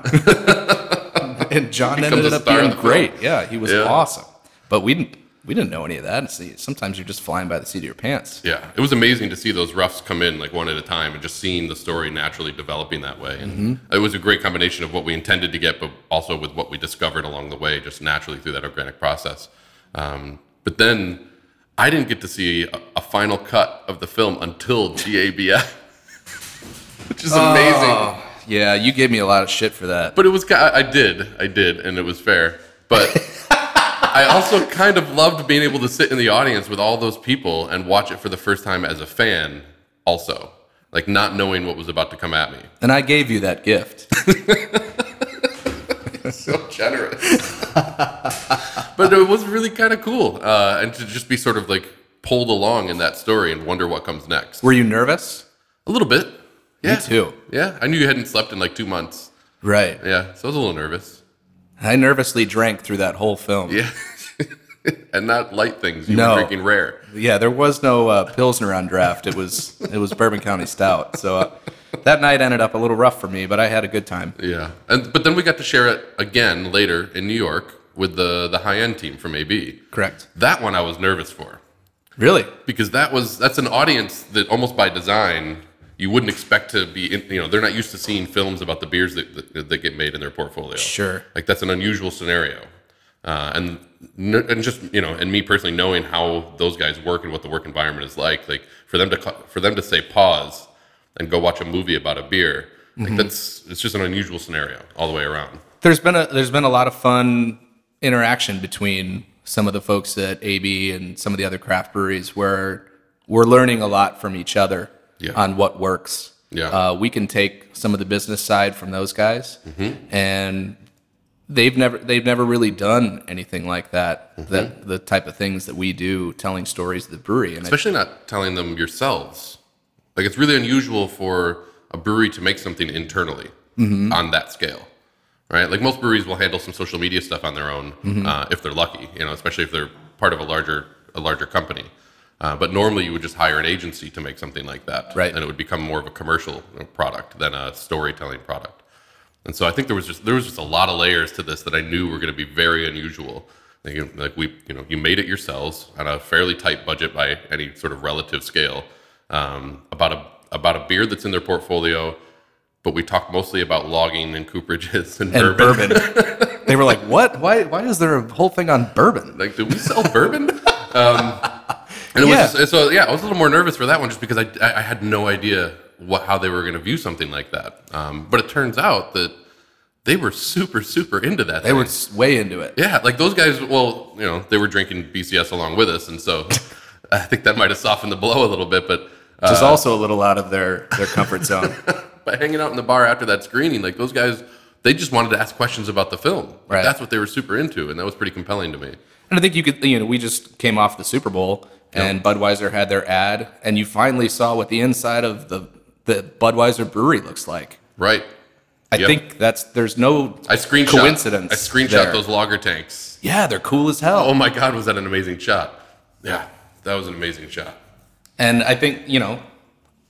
And John ended up being great. Film. Yeah, he was yeah. awesome. But we didn't. We didn't know any of that. See, sometimes you're just flying by the seat of your pants. Yeah, it was amazing to see those roughs come in like one at a time and just seeing the story naturally developing that way. And mm-hmm. it was a great combination of what we intended to get, but also with what we discovered along the way, just naturally through that organic process. Um, but then I didn't get to see a, a final cut of the film until G A B F, which is amazing. Oh, yeah, you gave me a lot of shit for that. But it was, I did, I did, and it was fair. But I also kind of loved being able to sit in the audience with all those people and watch it for the first time as a fan also. Like not knowing what was about to come at me. And I gave you that gift. So generous. But it was really kind of cool. Uh, and to just be sort of like pulled along in that story and wonder what comes next. Were you nervous? A little bit. Yeah. Me too. Yeah. I knew you hadn't slept in like two months. Right. Yeah. So I was a little nervous. I nervously drank through that whole film. Yeah. And not light things. You no. were drinking rare. Yeah, there was no uh, Pilsner on draft. It was it was Bourbon County Stout. So uh, that night ended up a little rough for me, but I had a good time. Yeah. And but then we got to share it again later in New York with the, the high-end team from A B. Correct. That one I was nervous for. Really? Because that was that's an audience that almost by design you wouldn't expect to be, in, you know, they're not used to seeing films about the beers that, that, that get made in their portfolio. Sure. Like that's an unusual scenario. Uh, and and just, you know, and me personally knowing how those guys work and what the work environment is like, like for them to for them to say pause and go watch a movie about a beer, like mm-hmm. that's it's just an unusual scenario all the way around. There's been a there's been a lot of fun interaction between some of the folks at A B and some of the other craft breweries where we're learning a lot from each other. Yeah. On what works. Yeah. Uh, we can take some of the business side from those guys, mm-hmm. and they've never they've never really done anything like that. Mm-hmm. That the type of things that we do, telling stories of the brewery, and especially I, not telling them yourselves. Like it's really unusual for a brewery to make something internally mm-hmm. on that scale, right? Like most breweries will handle some social media stuff on their own mm-hmm. uh, if they're lucky, you know, especially if they're part of a larger a larger company. Uh, but normally you would just hire an agency to make something like that. Right. And it would become more of a commercial product than a storytelling product. And so I think there was just there was just a lot of layers to this that I knew were going to be very unusual. Like, you know, like we, you know, you made it yourselves on a fairly tight budget by any sort of relative scale, um, about a about a beer that's in their portfolio. But we talked mostly about logging and cooperages and, and bourbon. bourbon. They were like, "What? Why? Why is there a whole thing on bourbon? Like, do we sell bourbon?" Um, And it yeah. was just, so yeah, I was a little more nervous for that one just because I, I had no idea what how they were going to view something like that. Um, but it turns out that they were super super into that. They thing. were way into it. Yeah, like those guys. Well, you know, they were drinking B C S along with us, and so I think that might have softened the blow a little bit. But uh, just also a little out of their their comfort zone. By hanging out in the bar after that screening, like those guys, they just wanted to ask questions about the film. Like, right. That's what they were super into, and that was pretty compelling to me. And I think you could, you know, we just came off the Super Bowl. And Budweiser had their ad, and you finally saw what the inside of the, the Budweiser brewery looks like. Right. I yep. think that's there's no I screenshot, coincidence. I screenshot there. those lager tanks. Yeah, they're cool as hell. Oh my God, was that an amazing shot? Yeah, that was an amazing shot. And I think, you know,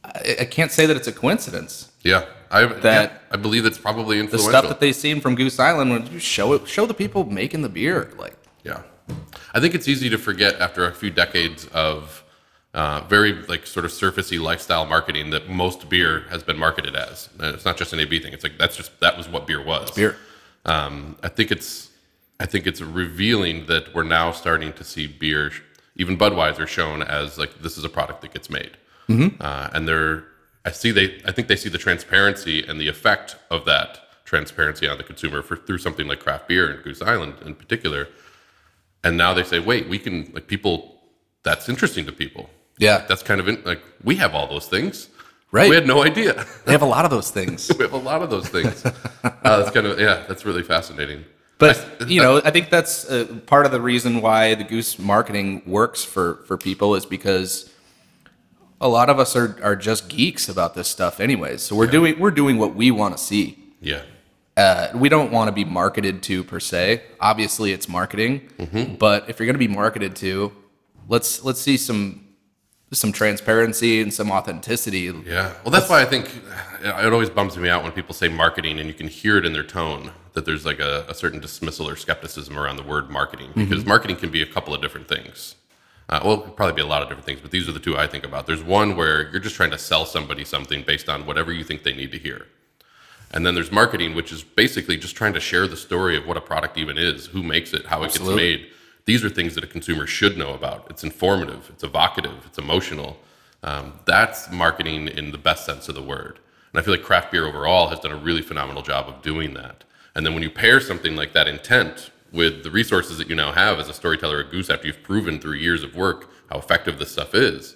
I, I can't say that it's a coincidence. Yeah, I That- yeah, I believe it's probably The influential. stuff that they've seen from Goose Island, when you show it, show the people making the beer. Like, Yeah, I think it's easy to forget after a few decades of uh, very like sort of surfacey lifestyle marketing that most beer has been marketed as. And it's not just an A B thing. It's like that's just that was what beer was. beer. Um, I think it's I think it's revealing that we're now starting to see beer, even Budweiser, shown as like this is a product that gets made, mm-hmm. uh, and they're I see they I think they see the transparency and the effect of that transparency on the consumer for through something like craft beer and Goose Island in particular. And now they say, wait, we can like people. That's interesting to people. Yeah. That's kind of in, like we have all those things. Right. We had no idea. They have a lot of those things. We have a lot of those things. uh, that's kind of yeah. That's really fascinating. But, you know, I think that's uh, part of the reason why the Goose marketing works for, for people is because a lot of us are, are just geeks about this stuff anyways. So we're Yeah. doing we're doing what we want to see. Yeah. Uh, we don't want to be marketed to per se. Obviously, it's marketing, Mm-hmm. but if you're going to be marketed to, let's let's see some some transparency and some authenticity. Yeah. Well, that's why I think it always bums me out when people say marketing and you can hear it in their tone that there's like a, a certain dismissal or skepticism around the word marketing because Mm-hmm. marketing can be a couple of different things. Uh, well, it could probably be a lot of different things, but these are the two I think about. There's one where you're just trying to sell somebody something based on whatever you think they need to hear. And then there's marketing, which is basically just trying to share the story of what a product even is, who makes it, how it Absolutely. gets made. These are things that a consumer should know about. It's informative, it's evocative, it's emotional. Um, that's marketing in the best sense of the word. And I feel like craft beer overall has done a really phenomenal job of doing that. And then when you pair something like that intent with the resources that you now have as a storyteller at Goose after you've proven through years of work how effective this stuff is,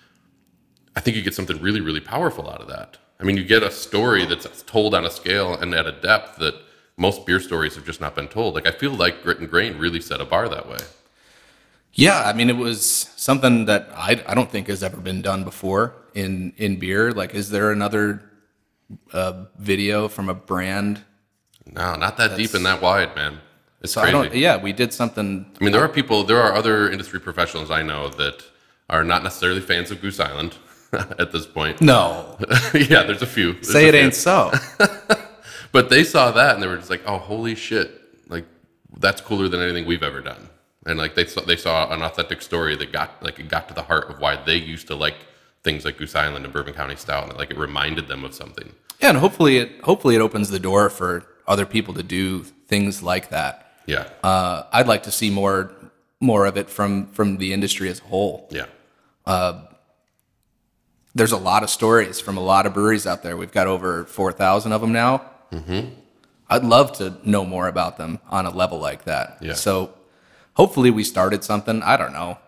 I think you get something really, really powerful out of that. I mean, you get a story that's told on a scale and at a depth that most beer stories have just not been told. Like, I feel like Grit and Grain really set a bar that way. Yeah, I mean, it was something that I, I don't think has ever been done before in, in beer. Like, is there another uh, video from a brand? No, not that deep and that wide, man. It's So crazy. I don't. Yeah, we did something. I mean, there are people, there are other industry professionals I know that are not necessarily fans of Goose Island at this point. No, Yeah, there's a few. There's say a it few. ain't so. But they saw that and they were just like, "Oh, holy shit! Like, that's cooler than anything we've ever done." And like they saw, they saw an authentic story that got like it got to the heart of why they used to like things like Goose Island and Bourbon County Stout, and like it reminded them of something. Yeah, and hopefully it hopefully it opens the door for other people to do things like that. Yeah, Uh, I'd like to see more more of it from from the industry as a whole. yeah, There's a lot of stories from a lot of breweries out there. We've got over four thousand of them now. Mm-hmm. I'd love to know more about them on a level like that. Yeah. So hopefully we started something. I don't know.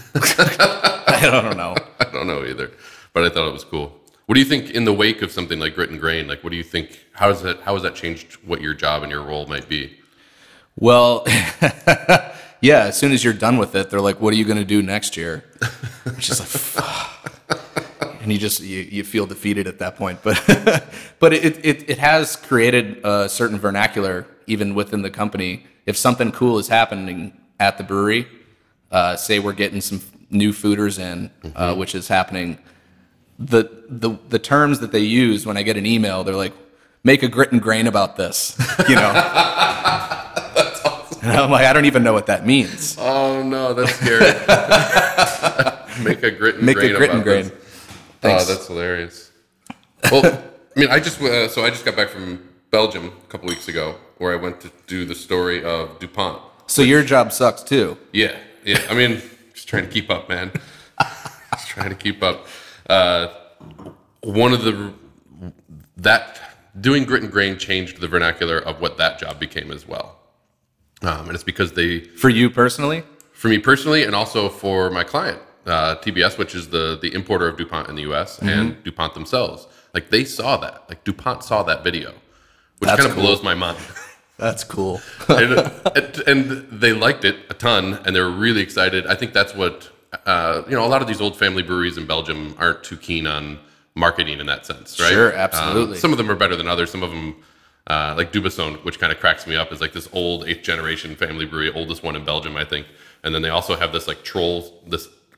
I don't know. I don't know either, but I thought it was cool. What do you think in the wake of something like Grit and Grain? Like, what do you think? How does that how has that changed what your job and your role might be? Well, yeah, as soon as you're done with it, they're like, what are you going to do next year? It's just like, fuck. And you just, you, you feel defeated at that point. But but it, it, it has created a certain vernacular, even within the company. If something cool is happening at the brewery, uh, say we're getting some new fooders in, mm-hmm. uh, which is happening, the, the the terms that they use when I get an email, they're like, make a Grit and Grain about this, you know? And I'm like, I don't even know what that means. Oh no, that's scary. Make a Grit and Make Grain a Grit about and Grain. this. Thanks. Oh, that's hilarious. Well, I mean, I just uh, so I just got back from Belgium a couple weeks ago, where I went to do the story of DuPont. So your job sucks too. Yeah, yeah. I mean, just trying to keep up, man. Just trying to keep up. Uh, one of the that doing Grit and Grain changed the vernacular of what that job became as well, um, and it's because they, For you personally? for me personally, and also for my client, uh, T B S, which is the the importer of DuPont in the U S, mm-hmm. and DuPont themselves. Like they saw that. Like DuPont saw that video, which That's kind of cool. blows my mind. That's cool. and, and they liked it a ton, and they were really excited. I think that's what uh, you know. A lot of these old family breweries in Belgium aren't too keen on marketing in that sense, right? Sure, absolutely. Um, some of them are better than others. Some of them, uh, like Dubasson, which kind of cracks me up, is like this old eighth generation family brewery, oldest one in Belgium, I think. And then they also have this like Troll, this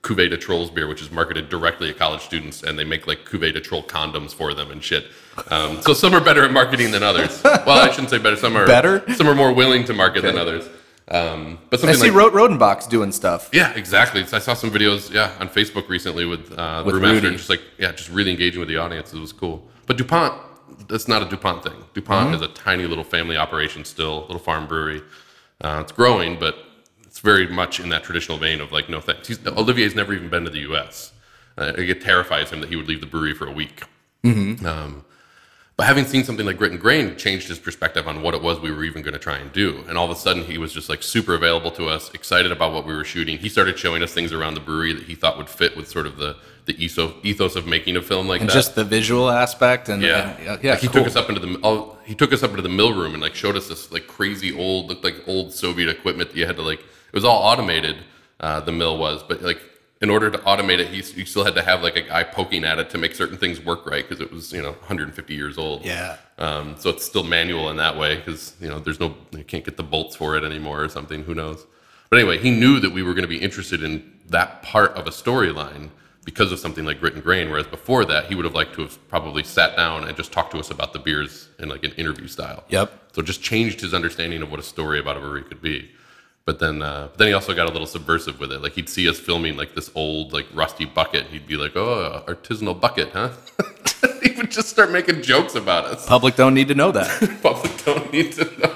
Cuvée de Trolls beer, which is marketed directly at college students, and they make like Cuvée de Troll condoms for them and shit. Um, so some are better at marketing than others. Well, I shouldn't say better. Some are better. Some are more willing to market okay. than others. Um, but something I see like Rodenbach's doing stuff. Yeah, exactly. So I saw some videos, yeah, on Facebook recently with uh, the with brewmaster, Rudy. just like yeah, just really engaging with the audience. It was cool. But DuPont, that's not a DuPont thing. DuPont mm-hmm. is a tiny little family operation still, little farm brewery. Uh, it's growing, but it's very much in that traditional vein of like, no thanks. He's, Olivier's never even been to the U S. Uh, it terrifies him that he would leave the brewery for a week. Mm-hmm. Um, But having seen something like Grit and Grain changed his perspective on what it was we were even going to try and do. And all of a sudden, he was just like super available to us, excited about what we were shooting. He started showing us things around the brewery that he thought would fit with sort of the, the ethos, ethos of making a film like and that. just the visual aspect. And yeah, and, uh, yeah. Like he cool. took us up into the all, he took us up into the mill room and like showed us this like crazy old, looked like old Soviet equipment that you had to like. It was all automated. Uh, the mill was, but like. In order to automate it, he, you still had to have like a guy poking at it to make certain things work right because it was, you know, one hundred fifty years old. Yeah. Um, so it's still manual in that way because, you know, there's no, you can't get the bolts for it anymore or something. Who knows? But anyway, he knew that we were going to be interested in that part of a storyline because of something like Grit and Grain. Whereas before that, he would have liked to have probably sat down and just talked to us about the beers in like an interview style. Yep. So it just changed his understanding of what a story about a brewery could be. But then, uh, then he also got a little subversive with it. Like he'd see us filming like this old, like rusty bucket. He'd be like, "Oh, artisanal bucket, huh?" He would just start making jokes about us. Public don't need to know that. Public don't need to know.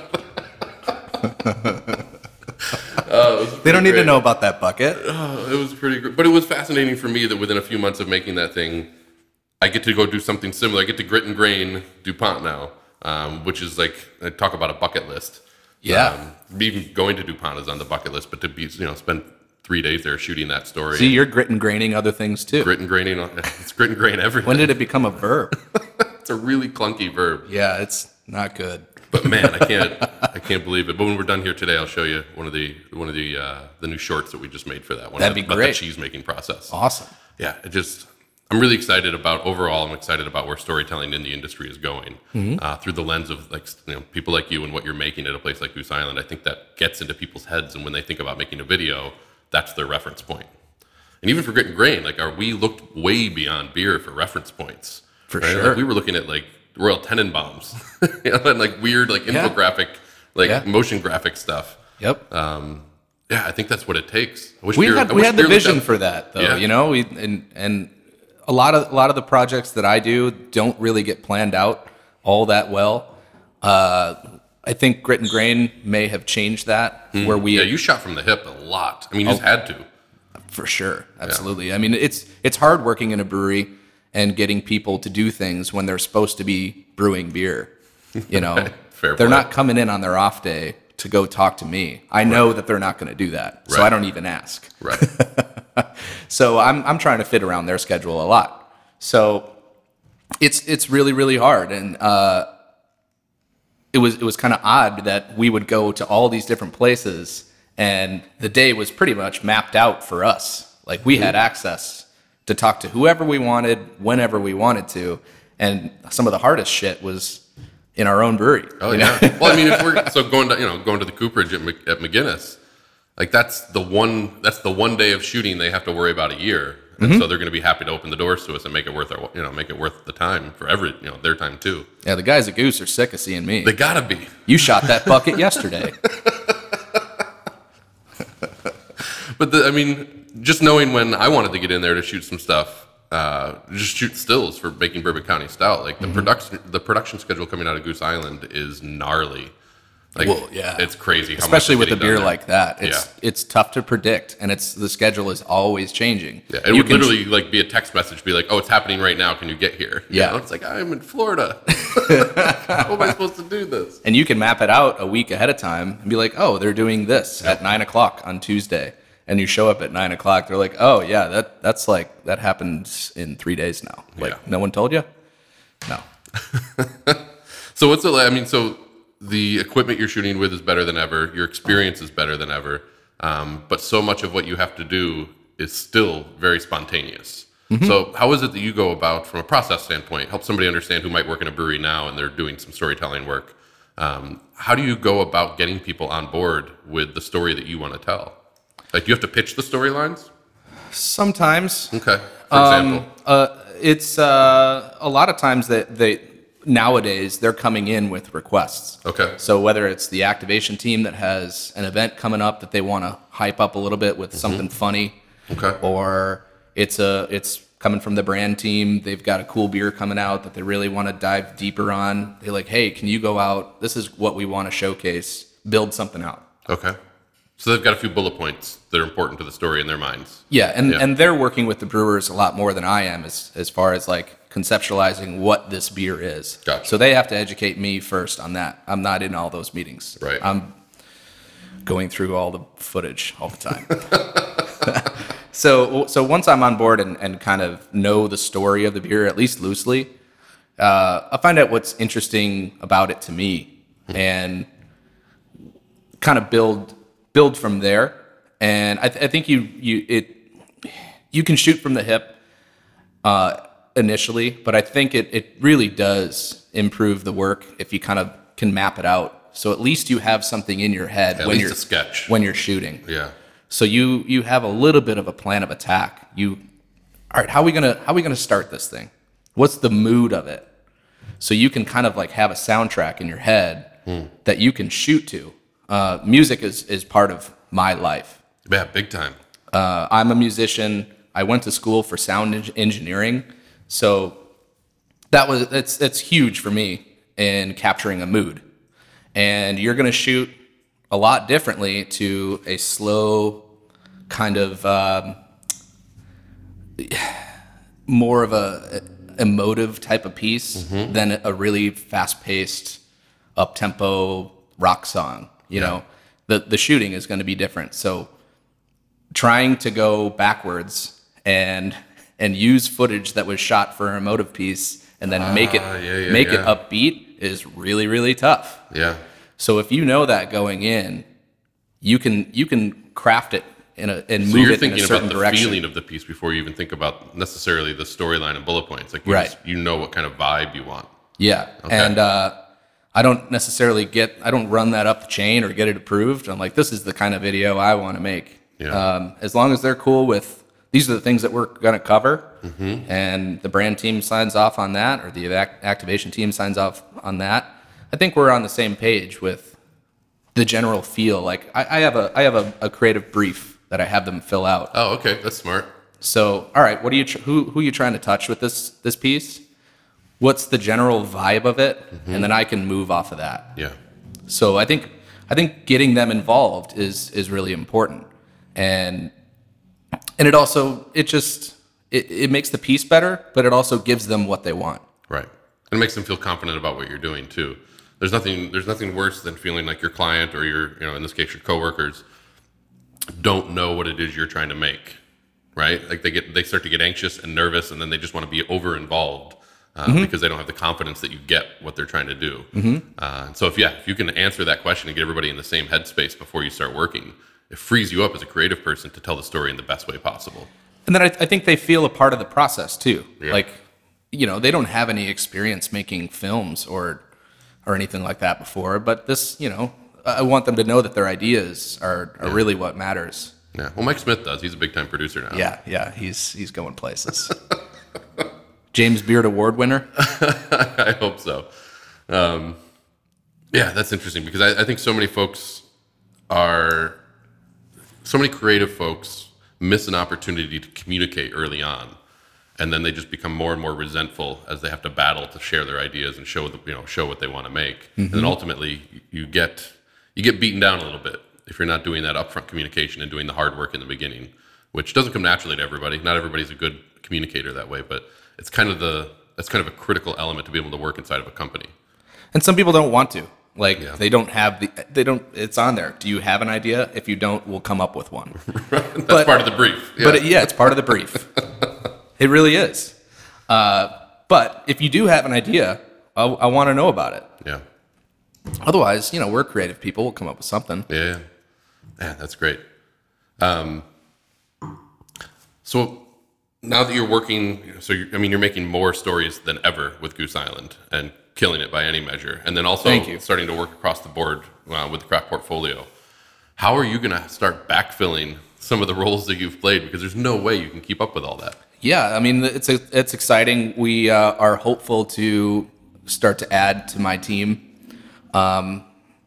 uh, they don't need great. to know about that bucket. Uh, it was pretty great, but it was fascinating for me that within a few months of making that thing, I get to go do something similar. I get to Grit and Grain DuPont now, um, which is like I talk about a bucket list. Yeah, um, even going to DuPont is on the bucket list, but to be, you know, spend three days there shooting that story. See, you're grit and graining other things too. Grit and graining, it's grit and grain everything. When did it become a verb? It's a really clunky verb. Yeah, it's not good. But man, I can't, I can't believe it. But when we're done here today, I'll show you one of the one of the uh, the new shorts that we just made for that one. That'd be about great. The cheese making process. Awesome. Yeah, it just. I'm really excited about overall. I'm excited about where storytelling in the industry is going mm-hmm. uh, through the lens of like you know people like you and what you're making at a place like Goose Island. I think that gets into people's heads, and when they think about making a video, that's their reference point. And even for Grit and Grain, like our, we looked way beyond beer for reference points. For right? sure, like, we were looking at like Royal Tenenbaums, you know, and like weird like infographic, yeah. like yeah. motion graphic stuff. Yep. Um, yeah, I think that's what it takes. I wish we beer, had I we wish had the beer vision up, for that though. Yeah. You know, we and and. A lot of a lot of the projects that I do don't really get planned out all that well. Uh, I think Grit and Grain may have changed that, mm. where we yeah you shot from the hip a lot. I mean, you just oh, had to for sure, absolutely. Yeah. I mean, it's it's hard working in a brewery and getting people to do things when they're supposed to be brewing beer. You know, Fair they're play. not coming in on their off day to go talk to me. I right. know that they're not going to do that, right. so I don't even ask. Right. So I'm I'm trying to fit around their schedule a lot. So it's it's really really hard, and uh, it was it was kind of odd that we would go to all these different places, and the day was pretty much mapped out for us. Like we had access to talk to whoever we wanted, whenever we wanted to, and some of the hardest shit was in our own brewery. Oh you yeah. know? Well, I mean, if we're so going to you know going to the cooperage at, Mc, at McGinnis. Like that's the one that's the one day of shooting they have to worry about a year, and mm-hmm. so they're going to be happy to open the doors to us and make it worth our you know make it worth the time for every you know their time too. Yeah, the guys at Goose are sick of seeing me. They gotta be. You shot that bucket yesterday. But the, I mean, just knowing when I wanted to get in there to shoot some stuff, uh, just shoot stills for making Bourbon County Stout. Like the mm-hmm. production the production schedule coming out of Goose Island is gnarly. Like, well, yeah, it's crazy. How especially much with a beer there. like that. It's yeah. it's tough to predict, and it's the schedule is always changing. Yeah, it you would literally ch- like be a text message, be like, "Oh, it's happening right now. Can you get here?" You yeah, know? It's like I'm in Florida. How am I supposed to do this? And you can map it out a week ahead of time and be like, "Oh, they're doing this yep. at nine o'clock on Tuesday," and you show up at nine o'clock. They're like, "Oh, yeah, that that's like that happens in three days now." Like, yeah. no one told you? No. So what's it like? I mean, so. The equipment you're shooting with is better than ever. Your experience is better than ever. Um, but so much of what you have to do is still very spontaneous. Mm-hmm. So how is it that you go about, from a process standpoint, help somebody understand who might work in a brewery now and they're doing some storytelling work? Um, how do you go about getting people on board with the story that you want to tell? Like, do you have to pitch the storylines? Sometimes. Okay. For example. Um, uh, it's uh, a lot of times that they nowadays they're coming in with requests. Okay. So whether it's the activation team that has an event coming up that they want to hype up a little bit with something funny, Okay. or it's a it's coming from the brand team, they've got a cool beer coming out that they really want to dive deeper on. They're like, hey, can you go out? This is what we want to showcase. Build something out. Okay. So they've got a few bullet points that are important to the story in their minds. Yeah, and, Yeah. and they're working with the brewers a lot more than I am as as far as like conceptualizing what this beer is. Gotcha. So they have to educate me first on that. I'm not in all those meetings. Right. I'm going through all the footage all the time. so so once I'm on board and, and kind of know the story of the beer, at least loosely, uh, I find out what's interesting about it to me and kind of build build from there. And I, th- I think you you it you can shoot from the hip uh, initially, but I think it it really does improve the work if you kind of can map it out. So at least you have something in your head At when least you're a sketch. when you're shooting. Yeah. So you you have a little bit of a plan of attack. You all right? How are we gonna how are we gonna start this thing? What's the mood of it? So you can kind of like have a soundtrack in your head Hmm. that you can shoot to. Uh, music is is part of my life. Yeah, big time. Uh, I'm a musician. I went to school for sound eng- engineering, so that was it's it's huge for me in capturing a mood. And you're going to shoot a lot differently to a slow, kind of um, more of a emotive type of piece Mm-hmm. than a really fast-paced, up-tempo rock song. You Yeah. know, the the shooting is going to be different. So trying to go backwards and and use footage that was shot for an emotive piece and then make it Ah, yeah, yeah, make it yeah. upbeat is really really tough. Yeah. So if you know that going in, you can you can craft it in a and So move you're it in a thinking certain about the direction. feeling of the piece before you even think about necessarily the storyline and bullet points. Like you, Right. just, you know what kind of vibe you want. Yeah, Okay. and uh, I don't necessarily get I don't run that up the chain or get it approved. I'm like, this is the kind of video I want to make. Yeah. Um, as long as they're cool with these are the things that we're going to cover, Mm-hmm. and the brand team signs off on that, or the act- activation team signs off on that, I think we're on the same page with the general feel. Like I, I have a I have a, a creative brief that I have them fill out. Oh, okay. That's smart. So, all right, what are you tr- who who are you trying to touch with this this piece? What's the general vibe of it, and then I can move off of that. Yeah. So I think I think getting them involved is is really important, and and it also it just it, it makes the piece better, but it also gives them what they want. Right. And it makes them feel confident about what you're doing too. There's nothing there's nothing worse than feeling like your client or your, you know, in this case your coworkers don't know what it is you're trying to make. Right? Like they get they start to get anxious and nervous, and then they just want to be over involved uh, Mm-hmm. because they don't have the confidence that you get what they're trying to do. Mm-hmm. Uh, so if yeah, if you can answer that question and get everybody in the same headspace before you start working, it frees you up as a creative person to tell the story in the best way possible. And then I, I think they feel a part of the process too. Yeah. Like, you know, they don't have any experience making films or or anything like that before, but this, you know, I want them to know that their ideas are, are really what matters. Yeah. Well, Mike Smith does. He's a big time producer now. Yeah, yeah, he's he's going places. James Beard Award winner. I hope so. Um, yeah, that's interesting because I, I think so many folks are, so many creative folks miss an opportunity to communicate early on, and then they just become more and more resentful as they have to battle to share their ideas and show the, you know show what they want to make, and then ultimately you get you get beaten down a little bit if you're not doing that upfront communication and doing the hard work in the beginning, which doesn't come naturally to everybody. Not everybody's a good communicator that way, but it's kind of the that's kind of a critical element to be able to work inside of a company. And some people don't want to. Like Yeah. they don't have the they don't it's on there. Do you have an idea? If you don't, we'll come up with one. That's But- part of the brief. Yeah. But it, yeah, it's part of the brief. It really is. Uh, but if you do have an idea, I, I want to know about it. yeah. Otherwise, you know, we're creative people. We'll come up with something. Yeah, yeah, that's great. Um, so now that you're working, so you're, I mean, you're making more stories than ever with Goose Island and killing it by any measure, and then also Thank you. starting to work across the board uh, with the craft portfolio. How are you going to start backfilling some of the roles that you've played, because there's no way you can keep up with all that. Yeah, I mean, it's a, it's exciting. We uh, are hopeful to start to add to my team, um,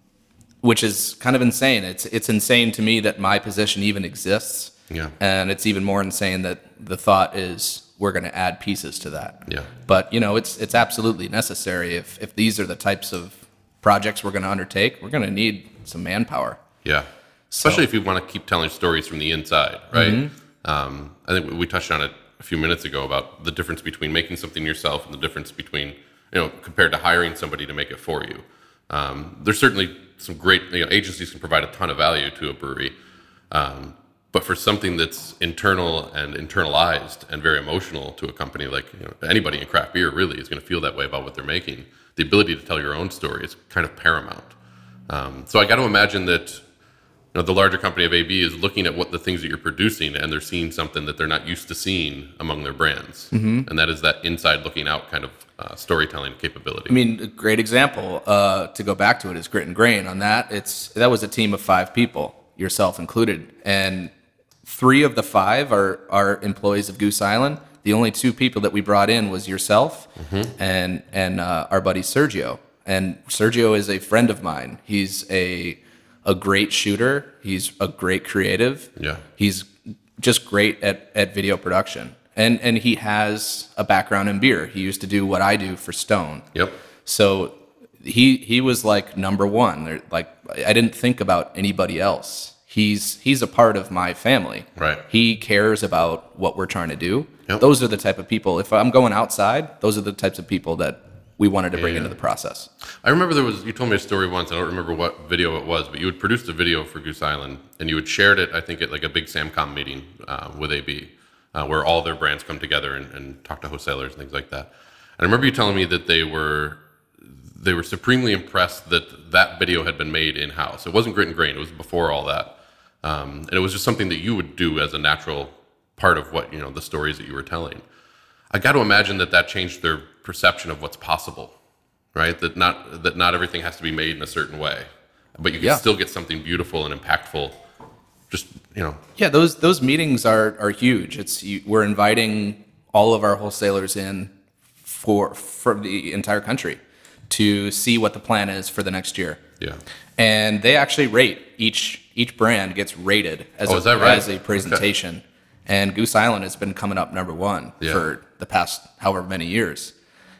which is kind of insane. It's it's insane to me that my position even exists. Yeah. And it's even more insane that the thought is we're going to add pieces to that. Yeah. But, you know, it's it's absolutely necessary. If if these are the types of projects we're going to undertake, we're going to need some manpower. Yeah. Especially so. If you want to keep telling stories from the inside, right? Mm-hmm. Um, I think we touched on it a few minutes ago about the difference between making something yourself and the difference between, you know, compared to hiring somebody to make it for you. Um, there's certainly some great, you know, agencies can provide a ton of value to a brewery. Um, but for something that's internal and internalized and very emotional to a company, like, you know, anybody in craft beer really is going to feel that way about what they're making. The ability to tell your own story is kind of paramount. Um, so I got to imagine that, you know, the larger company of A B is looking at what the things that you're producing, and they're seeing something that they're not used to seeing among their brands. Mm-hmm. And that is that inside looking out kind of uh, storytelling capability. I mean, a great example uh, to go back to it is Grit and Grain. On that, it's that was a team of five people, yourself included, and three of the five are are employees of Goose Island. The only two people that we brought in was yourself mm-hmm. and and uh, our buddy Sergio. And Sergio is a friend of mine. He's a a great shooter. He's a great creative. Yeah. He's just great at, at video production. And and he has a background in beer. He used to do what I do for Stone. Yep. So he he was like number one. There, like I didn't think about anybody else. He's he's a part of my family. Right. He cares about what we're trying to do. Yep. Those are the type of people. If I'm going outside, those are the types of people that we wanted to bring yeah. into the process. I remember there was, you told me a story once, I don't remember what video it was, but you had produced a video for Goose Island, and you had shared it, I think, at like a big SAMCOM meeting uh, with A B, uh, where all their brands come together and, and talk to wholesalers and things like that. And I remember you telling me that they were they were supremely impressed that that video had been made in-house. It wasn't Grit and Grain, it was before all that. Um, and it was just something that you would do as a natural part of what, you know, the stories that you were telling. I got to imagine that that changed their perception of what's possible, right? That not that not everything has to be made in a certain way, but you can yeah. still get something beautiful and impactful. Just, you know. Yeah, those those meetings are are huge. It's you, we're inviting all of our wholesalers in for from the entire country to see what the plan is for the next year. Yeah. And they actually rate each each brand gets rated as oh, a is that right? as a presentation. Okay. And Goose Island has been coming up number one yeah. for the past however many years.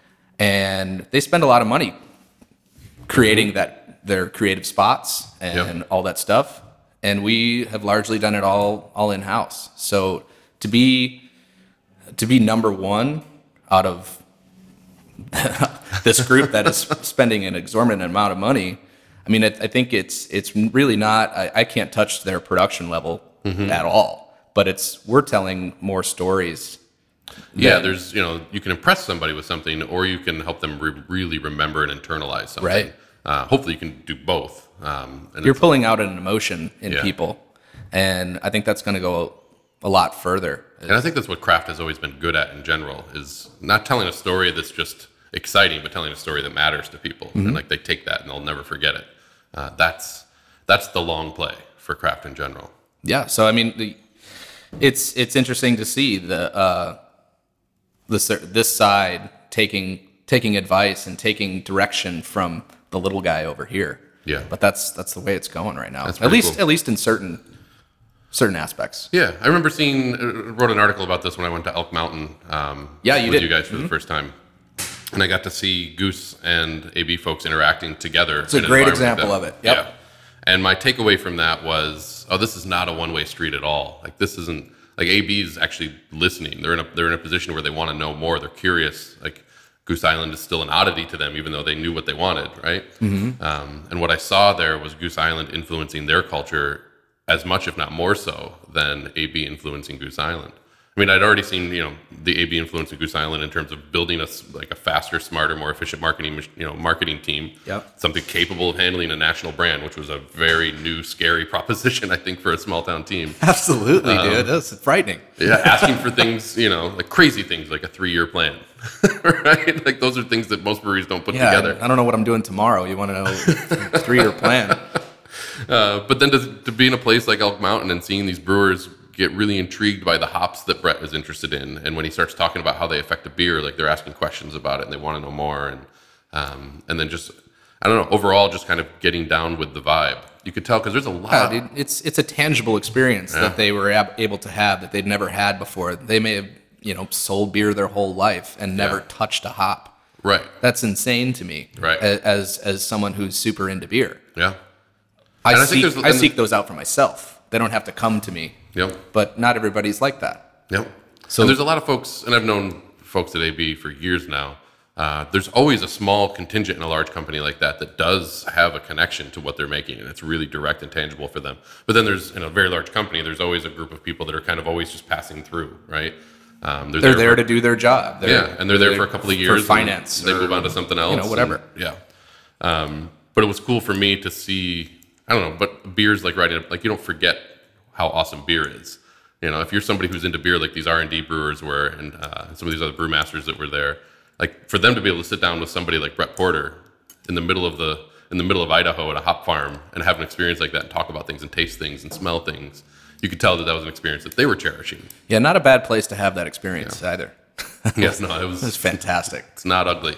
And they spend a lot of money creating mm-hmm. that their creative spots and yep. all that stuff. And we have largely done it all all in-house. So to be to be number one out of this group that is spending an exorbitant amount of money, I mean, I, I think it's it's really not. I, I can't touch their production level mm-hmm. at all. But it's we're telling more stories. Yeah, there's, you know, you can impress somebody with something, or you can help them re- really remember and internalize something. Right. Uh, hopefully, you can do both. Um, and You're pulling out an emotion in yeah. people, and I think that's going to go a lot further. And I think that's what craft has always been good at in general, is not telling a story that's just exciting, but telling a story that matters to people, mm-hmm. and like they take that and they'll never forget it. Uh, that's that's the long play for craft in general. Yeah. So I mean, the, it's it's interesting to see the uh, this this side taking taking advice and taking direction from the little guy over here. Yeah. But that's that's the way it's going right now. That's at least cool. at least in certain certain aspects. Yeah, I remember seeing uh, wrote an article about this when I went to Elk Mountain. Um, yeah, you with did. you guys for mm-hmm. the first time, and I got to see Goose and A B folks interacting together. It's a great example like of it. Yep. Yeah. And my takeaway from that was, oh, this is not a one-way street at all. Like this isn't like A B is actually listening. They're in a they're in a position where they want to know more. They're curious. Like Goose Island is still an oddity to them, even though they knew what they wanted, right? Mm-hmm. Um, and what I saw there was Goose Island influencing their culture as much, if not more so, than A B influencing Goose Island. I mean, I'd already seen, you know, the A B influence of Goose Island in terms of building a like a faster, smarter, more efficient marketing, you know, marketing team. Yep. Something capable of handling a national brand, which was a very new, scary proposition, I think, for a small town team. Absolutely, um, dude. That's frightening. Yeah, asking for things, you know, like crazy things, like a three-year plan, right? Like those are things that most breweries don't put yeah, together. I don't know what I'm doing tomorrow. You want to know three-year plan? uh, but then to, to be in a place like Elk Mountain and seeing these brewers get really intrigued by the hops that Brett is interested in, and when he starts talking about how they affect a beer, like they're asking questions about it and they want to know more, and um, and then just I don't know, overall just kind of getting down with the vibe. You could tell because there's a lot. Yeah, dude, it's it's a tangible experience yeah. that they were ab- able to have that they'd never had before. They may have you know sold beer their whole life and never yeah. touched a hop. Right. That's insane to me. Right. As as someone who's super into beer. Yeah. I, I seek I seek those out for myself. They don't have to come to me. Yep. But not everybody's like that. Yep. So and there's a lot of folks, and I've known folks at A B for years now. Uh, there's always a small contingent in a large company like that that does have a connection to what they're making, and it's really direct and tangible for them. But then there's, in a very large company, there's always a group of people that are kind of always just passing through, right? Um, they're, they're there, there for, to do their job. They're, yeah, and they're there for a couple of years. For finance. They move on to something else. You know, whatever. And, yeah. Um, but it was cool for me to see, I don't know, but beer's like writing, like you don't forget how awesome beer is. You know, if you're somebody who's into beer like these R and D brewers were, and uh, some of these other brewmasters that were there, like for them to be able to sit down with somebody like Brett Porter in the middle of the in the middle of Idaho at a hop farm and have an experience like that and talk about things and taste things and smell things, you could tell that that was an experience that they were cherishing. Yeah, not a bad place to have that experience yeah. either. Yes, no, it was. It was fantastic. It's not ugly.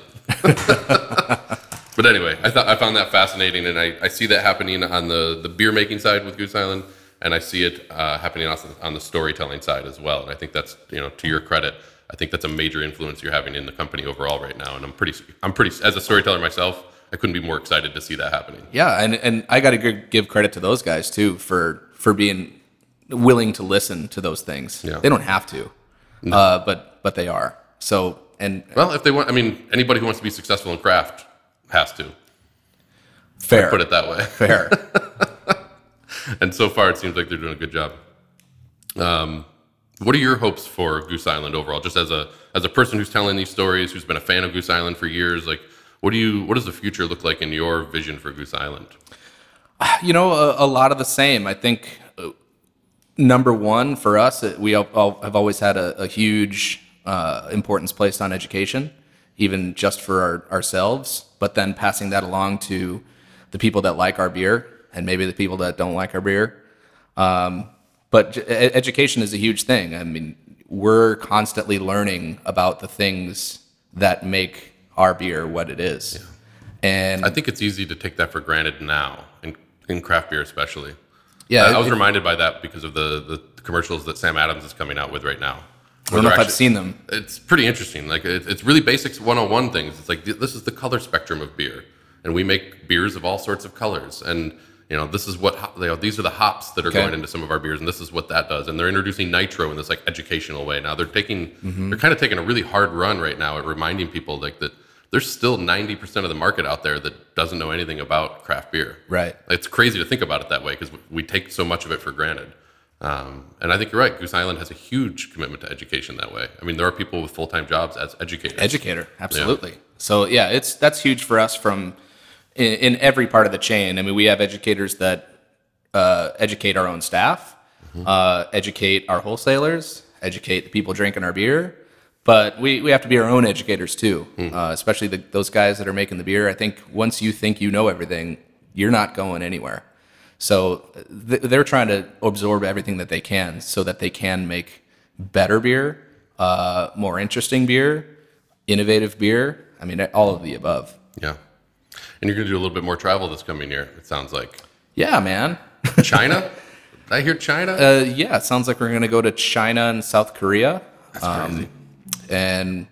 But anyway, I thought I found that fascinating, and I, I see that happening on the, the beer making side with Goose Island, and I see it uh, happening also on the storytelling side as well. And I think that's, you know, to your credit, I think that's a major influence you're having in the company overall right now. And I'm pretty, I'm pretty, as a storyteller myself, I couldn't be more excited to see that happening. Yeah, and and I got to give credit to those guys too for for being willing to listen to those things. Yeah. They don't have to, no. uh, but but they are. So and well, if they want, I mean, anybody who wants to be successful in craft has to. Fair. I'd put it that way. Fair. And so far, it seems like they're doing a good job. Um, what are your hopes for Goose Island overall? Just as a as a person who's telling these stories, who's been a fan of Goose Island for years, like, what do you what does the future look like in your vision for Goose Island? You know, a, a lot of the same. I think uh, number one for us, we have always had a, a huge uh, importance placed on education, even just for our, ourselves. But then passing that along to the people that like our beer, and maybe the people that don't like our beer. Um, but j- education is a huge thing. I mean, we're constantly learning about the things that make our beer what it is. Yeah. And I think it's easy to take that for granted now, in, in craft beer especially. Yeah, I, I was it, reminded by that because of the, the commercials that Sam Adams is coming out with right now. I don't know if actually, I've seen them. It's pretty interesting. Like it, it's really basics one oh one things. It's like, this is the color spectrum of beer. And we make beers of all sorts of colors. And you know, this is what, you know, these are the hops that are okay. going into some of our beers, and this is what that does. And they're introducing nitro in this like educational way. Now they're taking, mm-hmm. they're kind of taking a really hard run right now at reminding people like that there's still ninety percent of the market out there that doesn't know anything about craft beer. Right. It's crazy to think about it that way because we take so much of it for granted. Um, and I think you're right. Goose Island has a huge commitment to education that way. I mean, there are people with full-time jobs as educators. Educator, absolutely. Yeah. So yeah, it's that's huge for us from in, in every part of the chain. I mean, we have educators that uh, educate our own staff, mm-hmm. uh, educate our wholesalers, educate the people drinking our beer. But we, we have to be our own educators too, mm. uh, especially the, those guys that are making the beer. I think once you think you know everything, you're not going anywhere. So th- they're trying to absorb everything that they can so that they can make better beer, uh, more interesting beer, innovative beer. I mean, all of the above. Yeah. And you're going to do a little bit more travel this coming year, it sounds like. Yeah, man. China? Did I hear China? Uh, yeah, it sounds like we're going to go to China and South Korea. That's um, crazy. And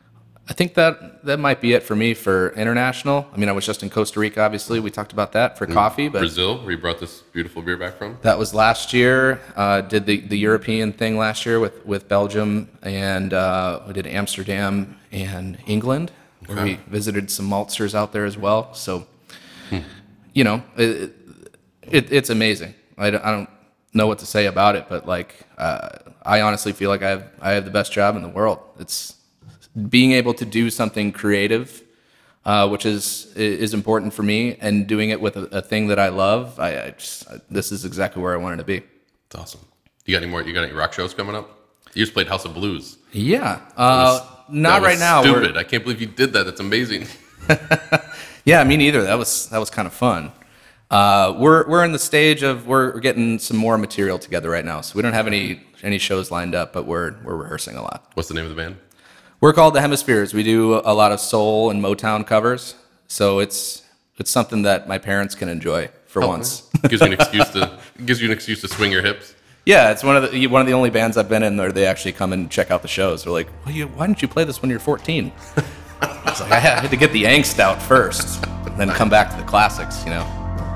I think that that might be it for me for international. I mean, I was just in Costa Rica, obviously. We talked about that for coffee. But Brazil, where you brought this beautiful beer back from? That was last year. Uh, did the, the European thing last year with, with Belgium. And uh, we did Amsterdam and England, where okay. we visited some maltsters out there as well. So, hmm. you know, it, it, it's amazing. I don't, I don't know what to say about it, but like... Uh, I honestly feel like I have I have the best job in the world. It's being able to do something creative, uh, which is is important for me, and doing it with a, a thing that I love. I, I just I, this is exactly where I wanted to be. That's awesome. You got any more? You got any rock shows coming up? You just played House of Blues. Yeah, uh, was, not right now. Stupid! I can't believe you did that. That's amazing. Yeah, me neither. That was that was kind of fun. Uh, we're we're in the stage of we're, we're getting some more material together right now. So we don't have any any shows lined up, but we're we're rehearsing a lot. What's the name of the band? We're called the Hemispheres. We do a lot of soul and Motown covers. So it's it's something that my parents can enjoy for Oh, once. gives you an excuse to gives you an excuse to swing your hips. Yeah, it's one of the one of the only bands I've been in where they actually come and check out the shows. They're like, well, you, why didn't you play this when you're fourteen? I was like, I had to get the angst out first, and then come back to the classics, you know.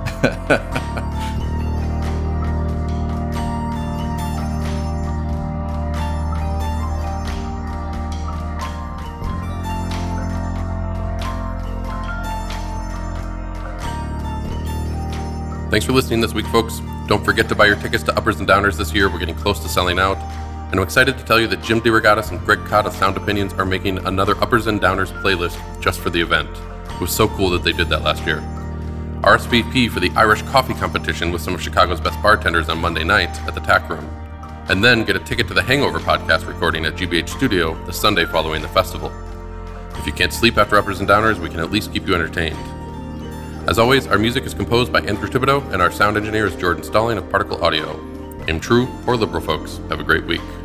Thanks for listening this week, folks. Don't forget to buy your tickets to Uppers and Downers this year. We're getting close to selling out. And I'm excited to tell you that Jim DeRogatis and Greg Cott of Sound Opinions are making another Uppers and Downers playlist just for the event. It was so cool that they did that last year. R S V P for the Irish Coffee Competition with some of Chicago's best bartenders on Monday night at the Tack Room. And then get a ticket to the Hangover podcast recording at G B H Studio the Sunday following the festival. If you can't sleep after Uppers and Downers, we can at least keep you entertained. As always, our music is composed by Andrew Thibodeau, and our sound engineer is Jordan Stalling of Particle Audio. Aim true or liberal, folks. Have a great week.